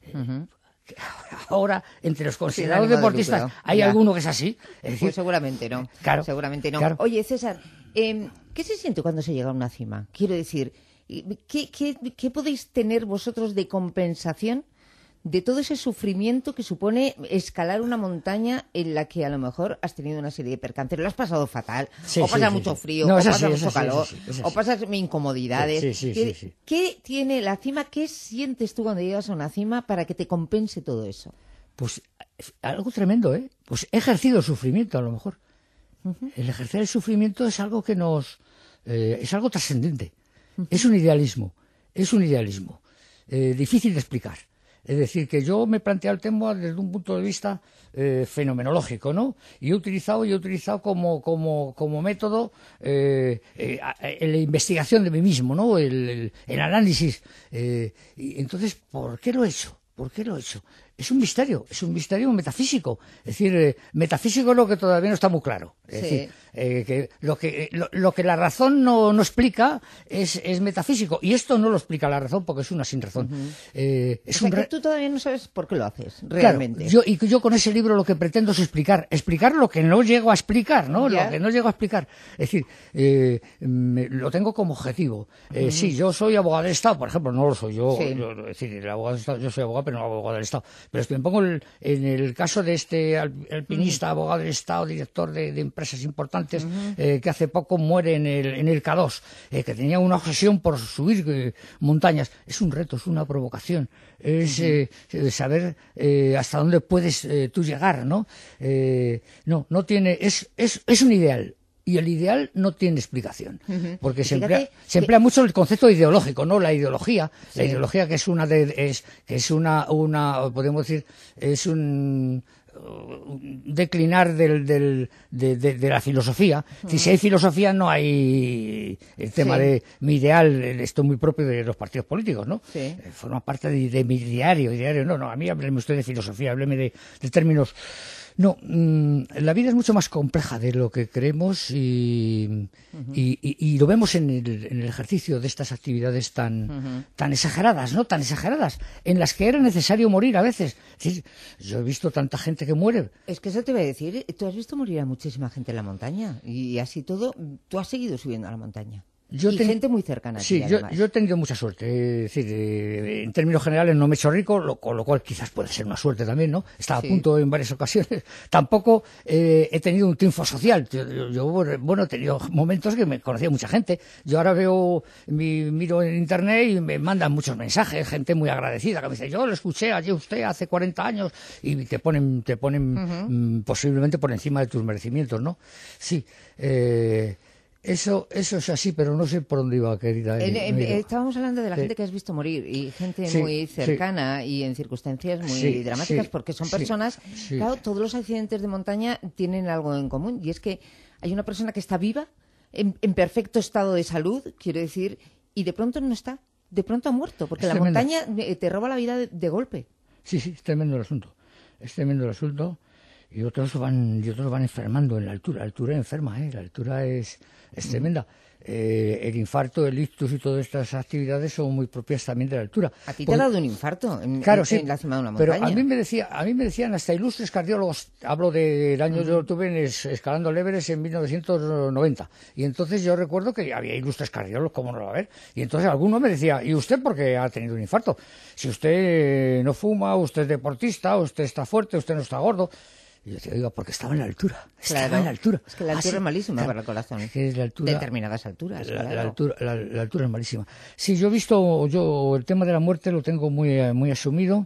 Ahora, entre los considerados deportistas, ¿hay alguno que es así? Es decir, pues seguramente no. Claro, seguramente no. Claro. Oye, César, ¿qué se siente cuando se llega a una cima? Quiero decir, ¿qué podéis tener vosotros de compensación de todo ese sufrimiento que supone escalar una montaña en la que a lo mejor has tenido una serie de percances, lo has pasado fatal, o pasas mucho frío, o pasas mucho calor, o pasas incomodidades? ¿Qué tiene la cima? ¿Qué sientes tú cuando llegas a una cima para que te compense todo eso? Pues algo tremendo, ¿eh? Pues he ejercido el sufrimiento, a lo mejor. El ejercer el sufrimiento es algo que es algo trascendente. Es un idealismo. Difícil de explicar. Es decir, que yo me he planteado el tema desde un punto de vista fenomenológico, ¿no? Y he utilizado como método la investigación de mí mismo, ¿no? El análisis. Y entonces, ¿por qué lo he hecho? Es un misterio metafísico. Es decir, metafísico es lo que todavía no está muy claro. Es decir, que lo que la razón no explica es metafísico. Y esto no lo explica la razón porque es una sin razón. Que tú todavía no sabes por qué lo haces, realmente. Claro, yo con ese libro lo que pretendo es explicar lo que no llego a explicar, ¿no? Lo que no llego a explicar. Es decir, lo tengo como objetivo. Sí, yo soy abogado del Estado, por ejemplo, no lo soy yo. Es decir, el abogado del Estado, yo soy abogado, pero no abogado del Estado. Pero me pongo en el caso de este alpinista, abogado del Estado, director de empresas importantes, que hace poco muere en el K2, que tenía una obsesión por subir montañas. Es un reto, es una provocación, es saber hasta dónde puedes tú llegar, ¿no? No tiene, es un ideal. Y el ideal no tiene explicación, porque se emplea mucho el concepto ideológico, ¿no? La ideología que es podemos decir, es un declinar de la filosofía. Si hay filosofía no hay el tema de mi ideal, esto es muy propio de los partidos políticos, ¿no? Forma parte de mi diario, no, a mí hábleme usted de filosofía, hábleme de términos. No, la vida es mucho más compleja de lo que creemos y lo vemos en el ejercicio de estas actividades tan exageradas, ¿no? Tan exageradas, en las que era necesario morir a veces. Es decir, yo he visto tanta gente que muere. Es que eso te iba a decir, tú has visto morir a muchísima gente en la montaña y así todo, tú has seguido subiendo a la montaña. gente muy cercana. Sí, yo he tenido mucha suerte. Es decir, en términos generales no me he hecho rico, con lo cual quizás puede ser una suerte también, ¿no? Estaba a punto en varias ocasiones. Tampoco he tenido un triunfo social. Yo, he tenido momentos que me conocía mucha gente. Yo ahora miro en internet y me mandan muchos mensajes, gente muy agradecida que me dice, yo lo escuché allí usted hace 40 años y te ponen posiblemente por encima de tus merecimientos, ¿no? Sí. Eso es así, pero no sé por dónde iba, querida. Estábamos hablando de la gente que has visto morir y gente muy cercana y en circunstancias muy dramáticas, porque son personas... Claro, todos los accidentes de montaña tienen algo en común, y es que hay una persona que está viva, en perfecto estado de salud, quiero decir, y de pronto no está, de pronto ha muerto, porque la montaña te roba la vida de golpe. Sí, es tremendo el asunto. Es tremendo el asunto. Y otros van enfermando en la altura. La altura enferma, la altura es tremenda. El infarto, el ictus y todas estas actividades son muy propias también de la altura. ¿A ti te ha dado un infarto en la cima de una montaña? Pero a mí me decían hasta ilustres cardiólogos, hablo del año, yo lo tuve escalando el Everest en 1990, y entonces yo recuerdo que había ilustres cardiólogos, ¿cómo no lo va a haber? Y entonces alguno me decía, ¿y usted por qué ha tenido un infarto? Si usted no fuma, usted es deportista, usted está fuerte, usted no está gordo. Y yo decía, oiga, porque estaba en la altura. Estaba en la altura. Es que la altura es malísima para el corazón. Es que la altura, determinadas alturas. La altura es malísima. Sí, yo el tema de la muerte lo tengo muy asumido.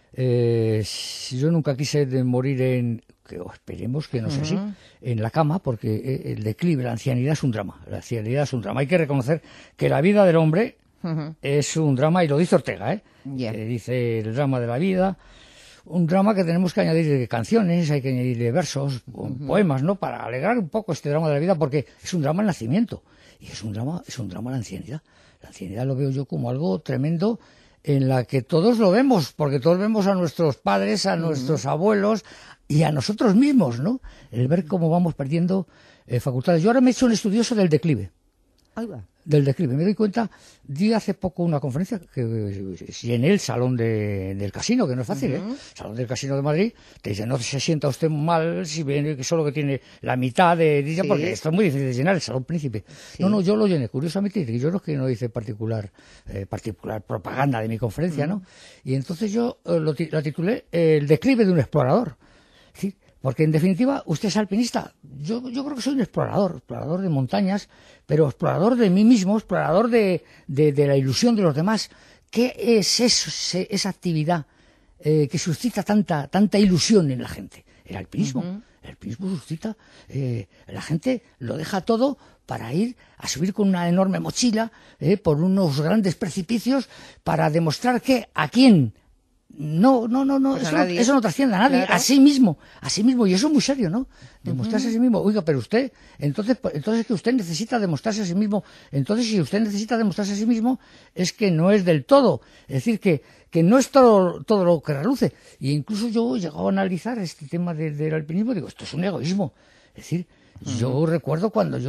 Yo nunca quise morir esperemos que no sea así, en la cama, porque el declive, la ancianidad es un drama. La ancianidad es un drama. Hay que reconocer que la vida del hombre es un drama, y lo dice Ortega, dice el drama de la vida. Un drama que tenemos que añadir canciones, hay que añadirle versos, poemas, ¿no? Para alegrar un poco este drama de la vida, porque es un drama el nacimiento y es un drama la ancianidad. La ancianidad lo veo yo como algo tremendo, en la que todos lo vemos, porque todos vemos a nuestros padres, a nuestros abuelos y a nosotros mismos, ¿no? El ver cómo vamos perdiendo facultades. Yo ahora me he hecho un estudioso del declive. Ahí va. Del declive. Me doy cuenta, di hace poco una conferencia que en el Salón del Casino, que no es fácil, Salón del Casino de Madrid, te dice, no se sienta usted mal si viene que solo que tiene la mitad de porque esto es muy difícil de llenar, el Salón Príncipe. Sí. No, yo lo llené, curiosamente, y yo no hice particular propaganda de mi conferencia, ¿no? Y entonces yo la titulé El declive de un explorador. ¿Sí? Porque, en definitiva, usted es alpinista. Yo creo que soy un explorador de montañas, pero explorador de mí mismo, explorador de la ilusión de los demás. ¿Qué es eso, esa actividad que suscita tanta ilusión en la gente? El alpinismo. El alpinismo suscita... la gente lo deja todo para ir a subir con una enorme mochila por unos grandes precipicios para demostrar que a quién... No, eso no trasciende a nadie, claro. a sí mismo, y eso es muy serio, ¿no? Demostrarse a sí mismo. Oiga, pero usted, entonces que usted necesita demostrarse a sí mismo, entonces si usted necesita demostrarse a sí mismo, es que no es del todo, es decir, que no es todo lo que reluce. Y incluso yo he llegado a analizar este tema del alpinismo, digo, esto es un egoísmo, es decir, yo recuerdo cuando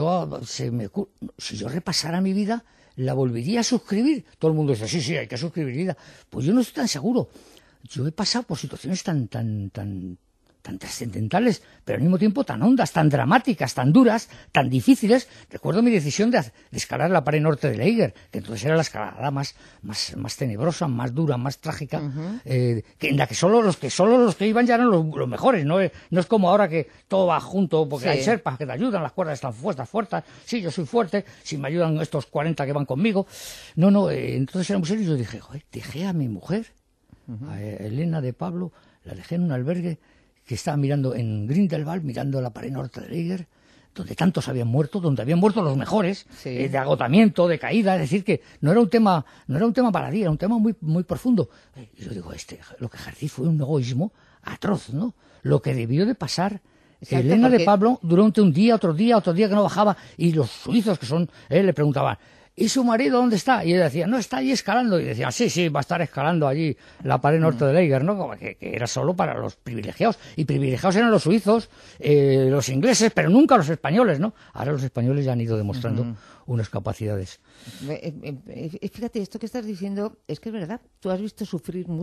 si yo repasara mi vida, la volvería a suscribir. Todo el mundo dice, sí, hay que suscribir vida. Pues yo no estoy tan seguro. Yo he pasado por situaciones tan trascendentales, pero al mismo tiempo tan hondas, tan dramáticas, tan duras, tan difíciles. Recuerdo mi decisión de escalar la pared norte del Eiger, que entonces era la escalada más tenebrosa, más dura, más trágica, en la que solo los que iban ya eran los mejores. No es como ahora que todo va junto, porque hay sherpas que te ayudan, las cuerdas están fuertes. Sí, yo soy fuerte, si me ayudan estos 40 que van conmigo. Entonces era muy serio y yo dije, dejé a mi mujer, a Elena de Pablo, la dejé en un albergue que estaba mirando en Grindelwald, mirando la pared norte del Eiger, donde tantos habían muerto, donde habían muerto los mejores, de agotamiento, de caída. Es decir, que no era un tema baladí, era un tema muy, muy profundo. Y yo digo, lo que ejercí fue un egoísmo atroz, ¿no? Lo que debió de pasar. Exacto, Elena de Pablo, durante un día, otro día que no bajaba, y los suizos que son, le preguntaban, ¿y su marido dónde está? Y él decía, no, está allí escalando. Y decía, sí, va a estar escalando allí la pared norte del Eiger, ¿no? Como que era solo para los privilegiados. Y privilegiados eran los suizos, los ingleses, pero nunca los españoles, ¿no? Ahora los españoles ya han ido demostrando unas capacidades. Fíjate, esto que estás diciendo es que es verdad. Tú has visto sufrir mucho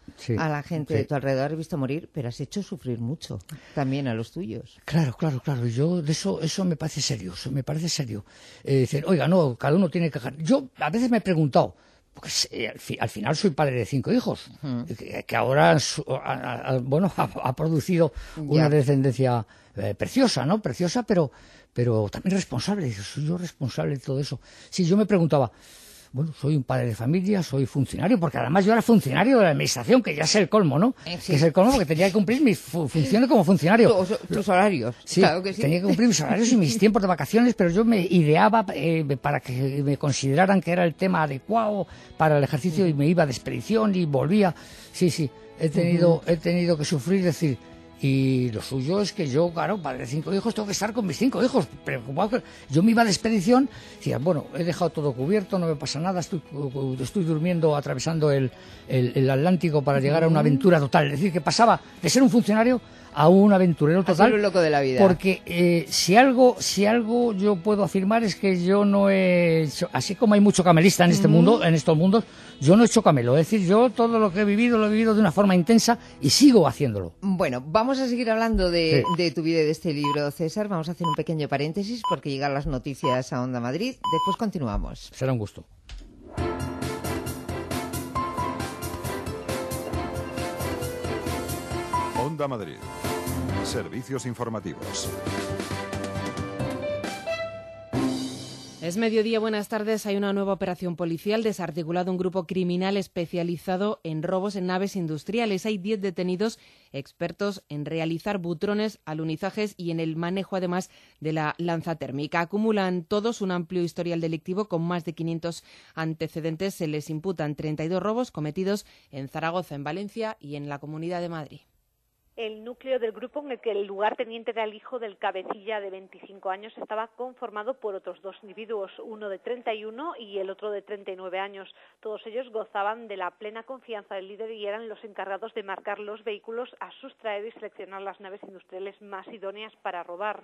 a la gente de tu alrededor, has visto morir, pero has hecho sufrir mucho también a los tuyos. Claro. Yo de eso me parece serio, Decir, oiga, no, cada uno tiene que... Yo a veces me he preguntado, porque al final soy padre de 5 hijos, que ahora ha producido una descendencia preciosa, ¿no? Preciosa, pero también responsable. Soy yo responsable de todo eso. Sí, yo me preguntaba, bueno, soy un padre de familia, soy funcionario, porque además yo era funcionario de la administración, que ya es el colmo, ¿no? Sí. Que es el colmo porque tenía que cumplir mis funciones como funcionario. Tus horarios. Sí, claro que sí. Tenía que cumplir mis horarios y mis tiempos de vacaciones, pero yo me ideaba para que me consideraran que era el tema adecuado para el ejercicio y me iba de expedición y volvía. Sí, he tenido que sufrir, decir... Y lo suyo es que yo, claro, padre de 5 hijos, tengo que estar con mis 5 hijos. Preocupado. Yo me iba de expedición, decía, bueno, he dejado todo cubierto, no me pasa nada, estoy durmiendo, atravesando el Atlántico para llegar a una aventura total. Es decir, que pasaba de ser un funcionario a un aventurero total. A ser un loco de la vida. Porque si algo yo puedo afirmar es que yo no he hecho, así como hay mucho camelista en este mundo, en estos mundos, yo no he hecho camelo. Es decir, yo todo lo que he vivido lo he vivido de una forma intensa y sigo haciéndolo. Bueno, vamos a seguir hablando de tu vida y de este libro, César. Vamos a hacer un pequeño paréntesis porque llegan las noticias a Onda Madrid. Después continuamos. Será un gusto. Onda Madrid. Servicios informativos. Es mediodía, buenas tardes. Hay una nueva operación policial. Desarticulado un grupo criminal especializado en robos en naves industriales. Hay 10 detenidos expertos en realizar butrones, alunizajes y en el manejo, además, de la lanza térmica. Acumulan todos un amplio historial delictivo con más de 500 antecedentes. Se les imputan 32 robos cometidos en Zaragoza, en Valencia y en la Comunidad de Madrid. El núcleo del grupo, en el que el lugarteniente era el hijo del cabecilla de 25 años, estaba conformado por otros 2 individuos, uno de 31 y el otro de 39 años. Todos ellos gozaban de la plena confianza del líder y eran los encargados de marcar los vehículos, a sustraer y seleccionar las naves industriales más idóneas para robar.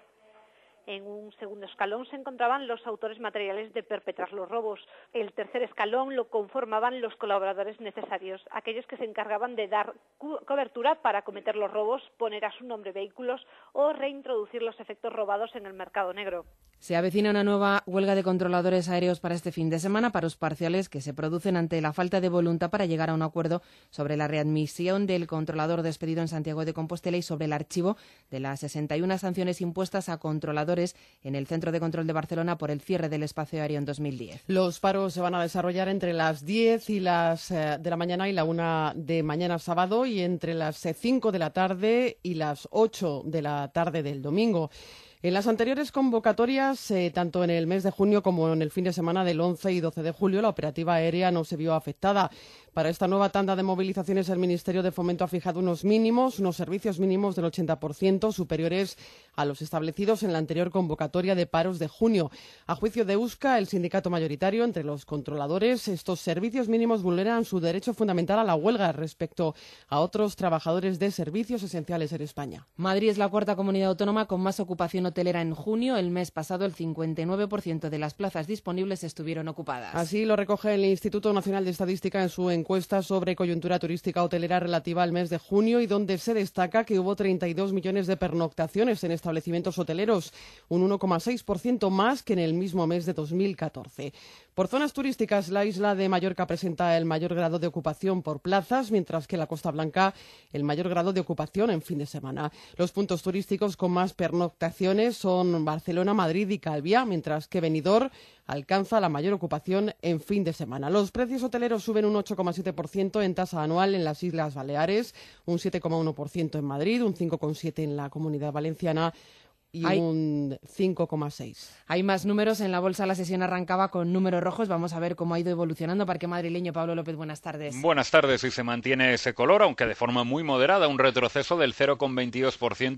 En un segundo escalón se encontraban los autores materiales de perpetrar los robos. El tercer escalón lo conformaban los colaboradores necesarios, aquellos que se encargaban de dar cobertura para cometer los robos, poner a su nombre vehículos o reintroducir los efectos robados en el mercado negro. Se avecina una nueva huelga de controladores aéreos para este fin de semana, paros parciales que se producen ante la falta de voluntad para llegar a un acuerdo sobre la readmisión del controlador despedido en Santiago de Compostela y sobre el archivo de las 61 sanciones impuestas a controladores en el Centro de Control de Barcelona por el cierre del espacio aéreo en 2010. Los paros se van a desarrollar entre las 10 y las de la mañana y la 1 de mañana sábado y entre las 5 de la tarde y las 8 de la tarde del domingo. En las anteriores convocatorias, tanto en el mes de junio como en el fin de semana del 11 y 12 de julio, la operativa aérea no se vio afectada. Para esta nueva tanda de movilizaciones, el Ministerio de Fomento ha fijado unos servicios mínimos del 80%, superiores a los establecidos en la anterior convocatoria de paros de junio. A juicio de USCA, el sindicato mayoritario entre los controladores, estos servicios mínimos vulneran su derecho fundamental a la huelga respecto a otros trabajadores de servicios esenciales en España. Madrid es la cuarta comunidad autónoma con más ocupación hotelera en junio. El mes pasado, el 59% de las plazas disponibles estuvieron ocupadas. Así lo recoge el Instituto Nacional de Estadística en su encuesta sobre coyuntura turística hotelera relativa al mes de junio y donde se destaca que hubo 32 millones de pernoctaciones en establecimientos hoteleros, un 1,6% más que en el mismo mes de 2014. Por zonas turísticas, la isla de Mallorca presenta el mayor grado de ocupación por plazas, mientras que la Costa Blanca el mayor grado de ocupación en fin de semana. Los puntos turísticos con más pernoctaciones son Barcelona, Madrid y Calviá, mientras que Benidorm alcanza la mayor ocupación en fin de semana. Los precios hoteleros suben un 8,7% en tasa anual en las Islas Baleares, un 7,1% en Madrid, un 5,7% en la Comunidad Valenciana y un 5,6%. Hay más números en la bolsa. La sesión arrancaba con números rojos. Vamos a ver cómo ha ido evolucionando. Parque madrileño, Pablo López, buenas tardes. Buenas tardes. Y se mantiene ese color, aunque de forma muy moderada, un retroceso del 0,22%,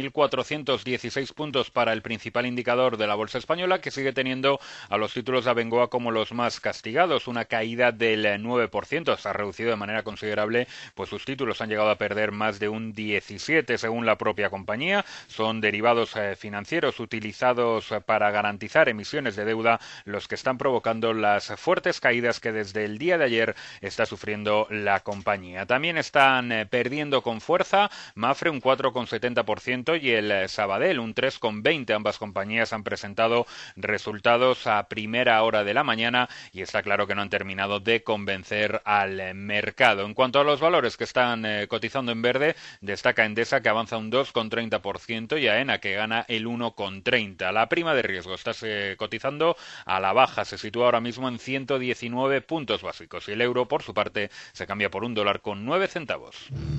11.416 puntos para el principal indicador de la bolsa española, que sigue teniendo a los títulos de Abengoa como los más castigados, una caída del 9%. Se ha reducido de manera considerable, pues sus títulos han llegado a perder más de un 17%, según la propia compañía. Son derivados financieros utilizados para garantizar emisiones de deuda los que están provocando las fuertes caídas que desde el día de ayer está sufriendo la compañía. También están perdiendo con fuerza Mafre un 4,70% y el Sabadell un 3,20%. Ambas compañías han presentado resultados a primera hora de la mañana y está claro que no han terminado de convencer al mercado. En cuanto a los valores que están cotizando en verde, destaca Endesa, que avanza un 2,30%, y AENA, que gana el 1,30%. La prima de riesgo está cotizando a la baja, se sitúa ahora mismo en 119 puntos básicos, y el euro, por su parte, se cambia por $1,09.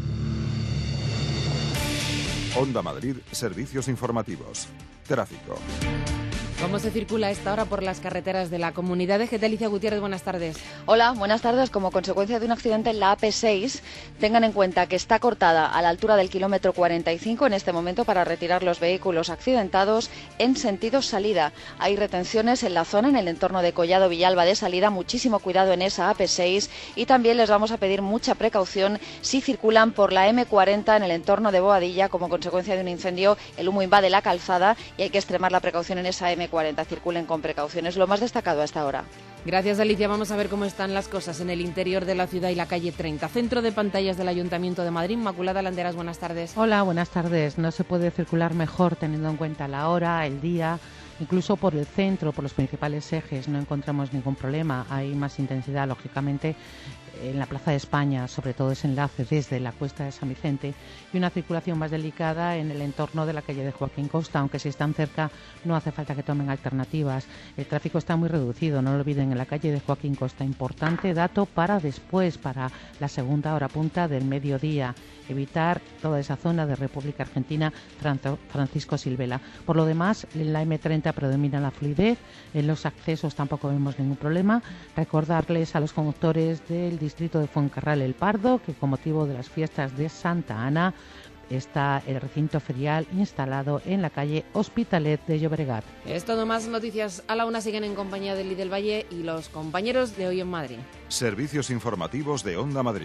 Onda Madrid, servicios informativos. Tráfico. ¿Cómo se circula a esta hora por las carreteras de la comunidad? Alicia Gutiérrez, buenas tardes. Hola, buenas tardes. Como consecuencia de un accidente en la AP6, tengan en cuenta que está cortada a la altura del kilómetro 45 en este momento para retirar los vehículos accidentados en sentido salida. Hay retenciones en la zona, en el entorno de Collado Villalba de salida. Muchísimo cuidado en esa AP6, y también les vamos a pedir mucha precaución si circulan por la M40 en el entorno de Boadilla. Como consecuencia de un incendio, el humo invade la calzada y hay que extremar la precaución en esa M40. Circulen con precauciones, lo más destacado hasta ahora. Gracias, Alicia. Vamos a ver cómo están las cosas en el interior de la ciudad y la calle 30. Centro de pantallas del Ayuntamiento de Madrid. Inmaculada Landeras, buenas tardes. Hola, buenas tardes. No se puede circular mejor teniendo en cuenta la hora, el día. Incluso por el centro, por los principales ejes, no encontramos ningún problema. Hay más intensidad, lógicamente, en la Plaza de España, sobre todo ese enlace desde la Cuesta de San Vicente, y una circulación más delicada en el entorno de la calle de Joaquín Costa, aunque si están cerca no hace falta que tomen alternativas. El tráfico está muy reducido, no lo olviden, en la calle de Joaquín Costa. Importante dato para después, para la segunda hora punta del mediodía. Evitar toda esa zona de República Argentina, Francisco Silvela. Por lo demás, en la M30 predomina la fluidez, en los accesos tampoco vemos ningún problema. Recordarles a los conductores del distrito de Fuencarral El Pardo que con motivo de las fiestas de Santa Ana está el recinto ferial instalado en la calle Hospitalet de Llobregat. Es todo. Más noticias a la una. Siguen en compañía de Lidl Valle y los compañeros de Hoy en Madrid. Servicios informativos de Onda Madrid.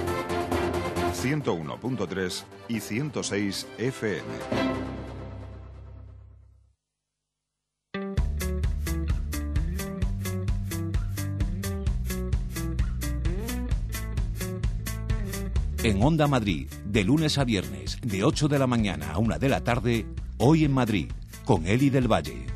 101.3 y 106 FM. En Onda Madrid, de lunes a viernes, de 8 de la mañana a 1 de la tarde, Hoy en Madrid, con Eli del Valle.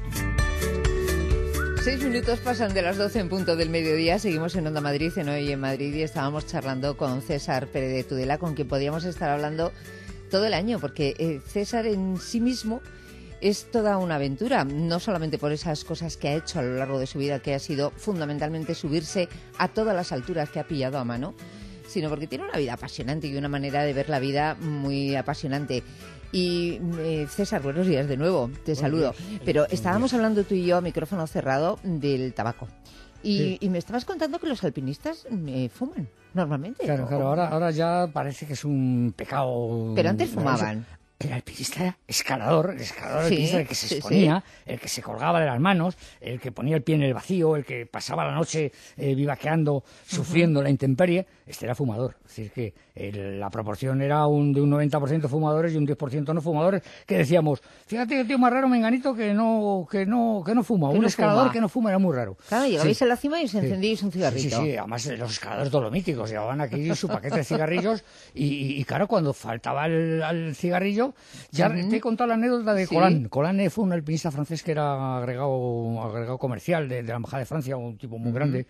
6 minutos pasan de las 12 en punto del mediodía. Seguimos en Onda Madrid, en Hoy en Madrid, y estábamos charlando con César Pérez de Tudela, con quien podríamos estar hablando todo el año, porque César en sí mismo es toda una aventura, no solamente por esas cosas que ha hecho a lo largo de su vida, que ha sido fundamentalmente subirse a todas las alturas que ha pillado a mano, sino porque tiene una vida apasionante y una manera de ver la vida muy apasionante. Y César, buenos días de nuevo, te saludo. Pero estábamos hablando tú y yo a micrófono cerrado del tabaco. Y me estabas contando que los alpinistas fuman normalmente. Claro, ahora ya parece que es un pecado. Pero antes fumaban. El alpinista escalador, alpinista, el que se exponía, el que se colgaba de las manos, el que ponía el pie en el vacío, el que pasaba la noche vivaqueando, sufriendo la intemperie, este era fumador. Es decir, que la proporción era de un 90% fumadores y un 10% no fumadores, que decíamos, fíjate el tío más raro menganito que no fuma, un escalador que no fuma era muy raro. Claro, llegabais a la cima y os encendíais un cigarrito. Sí, además los escaladores dolomíticos llevaban aquí su paquete de cigarrillos y claro, cuando faltaba el cigarrillo, ya te he contado la anécdota de Colán. Colán fue un alpinista francés que era agregado comercial de la Embajada de Francia, un tipo muy grande,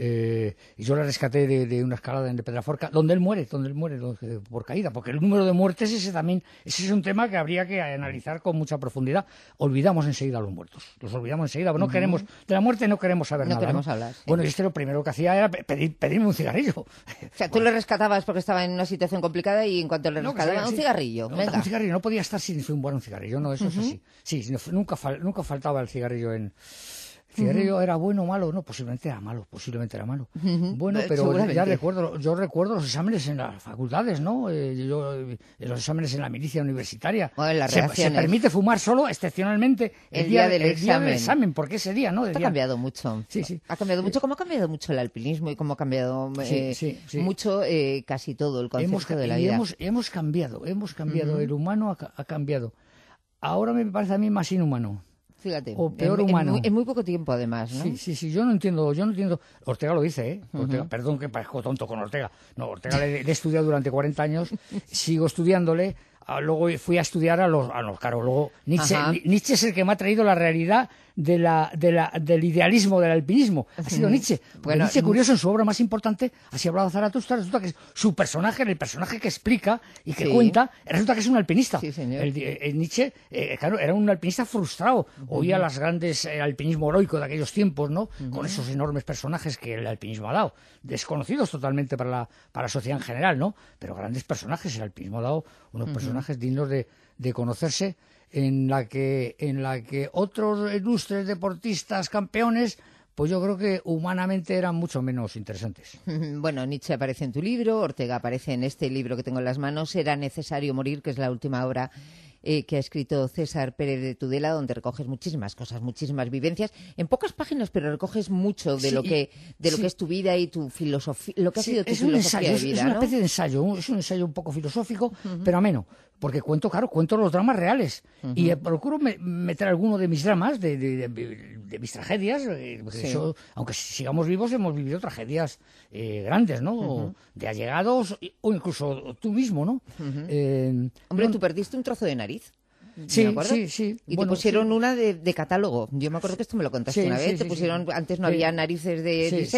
y yo le rescaté de una escalada en Pedraforca, donde él muere por caída, porque el número de muertes ese es un tema que habría que analizar con mucha profundidad. Olvidamos enseguida a los muertos, los olvidamos enseguida, no queremos, de la muerte no queremos saber nada. Queremos hablar. Sí. Bueno, y lo primero que hacía era pedirme un cigarrillo. O sea, tú le rescatabas porque estaba en una situación complicada y en cuanto le rescatabas un cigarrillo. Un cigarrillo, no podía estar sin fumar un cigarrillo, no, eso es así. Sí, nunca faltaba el cigarrillo en... ¿El cigarrillo era bueno o malo? No, posiblemente era malo. Bueno, pero yo recuerdo los exámenes en las facultades, ¿no? Los exámenes en la milicia universitaria. Bueno, se permite fumar solo, excepcionalmente, el día del examen, porque ese día, ¿no? Ha cambiado mucho. Sí. Ha cambiado mucho, como ha cambiado mucho el alpinismo y como ha cambiado mucho casi todo el concepto de la vida. Hemos cambiado, el humano ha cambiado. ahora me parece a mí más inhumano. Fíjate, o peor humano. En muy poco tiempo, además, ¿no? Sí, yo no entiendo. Ortega lo dice, ¿eh? Ortega, perdón que parezco tonto con Ortega. No, Ortega le he estudiado durante 40 años, sigo estudiándole. Luego fui a estudiar a los claro, luego Nietzsche es el que me ha traído la realidad del idealismo del alpinismo. Ha sido Nietzsche. Bueno, Nietzsche, curioso, en su obra más importante, Así hablaba Zaratustra, resulta que su personaje, el personaje que explica y que cuenta, resulta que es un alpinista. Sí, señor. Nietzsche, claro, era un alpinista frustrado. Oía las grandes alpinismo heroico de aquellos tiempos, ¿no? Con esos enormes personajes que el alpinismo ha dado. Desconocidos totalmente para la sociedad en general, ¿no? Pero grandes personajes. El alpinismo ha dado unos personajes dignos de conocerse, en la que otros ilustres deportistas campeones, pues yo creo que humanamente eran mucho menos interesantes. Bueno, Nietzsche aparece en tu libro, Ortega aparece en este libro que tengo en las manos, Era necesario morir, que es la última obra que ha escrito César Pérez de Tudela, donde recoges muchísimas cosas, muchísimas vivencias, en pocas páginas, pero recoges mucho de lo que es tu vida y tu filosofía, lo que ha sido tu filosofía de vida, es una especie de ensayo, es un ensayo un poco filosófico, pero ameno, porque cuento los dramas reales y procuro meter alguno de mis dramas, de mis tragedias, porque aunque sigamos vivos, hemos vivido tragedias grandes, ¿no? De allegados o incluso tú mismo, ¿no? Hombre, tú perdiste un trozo de nariz. Sí. Y te pusieron una de catálogo. Yo me acuerdo que esto me lo contaste una vez. Te pusieron, antes no había narices de diseño.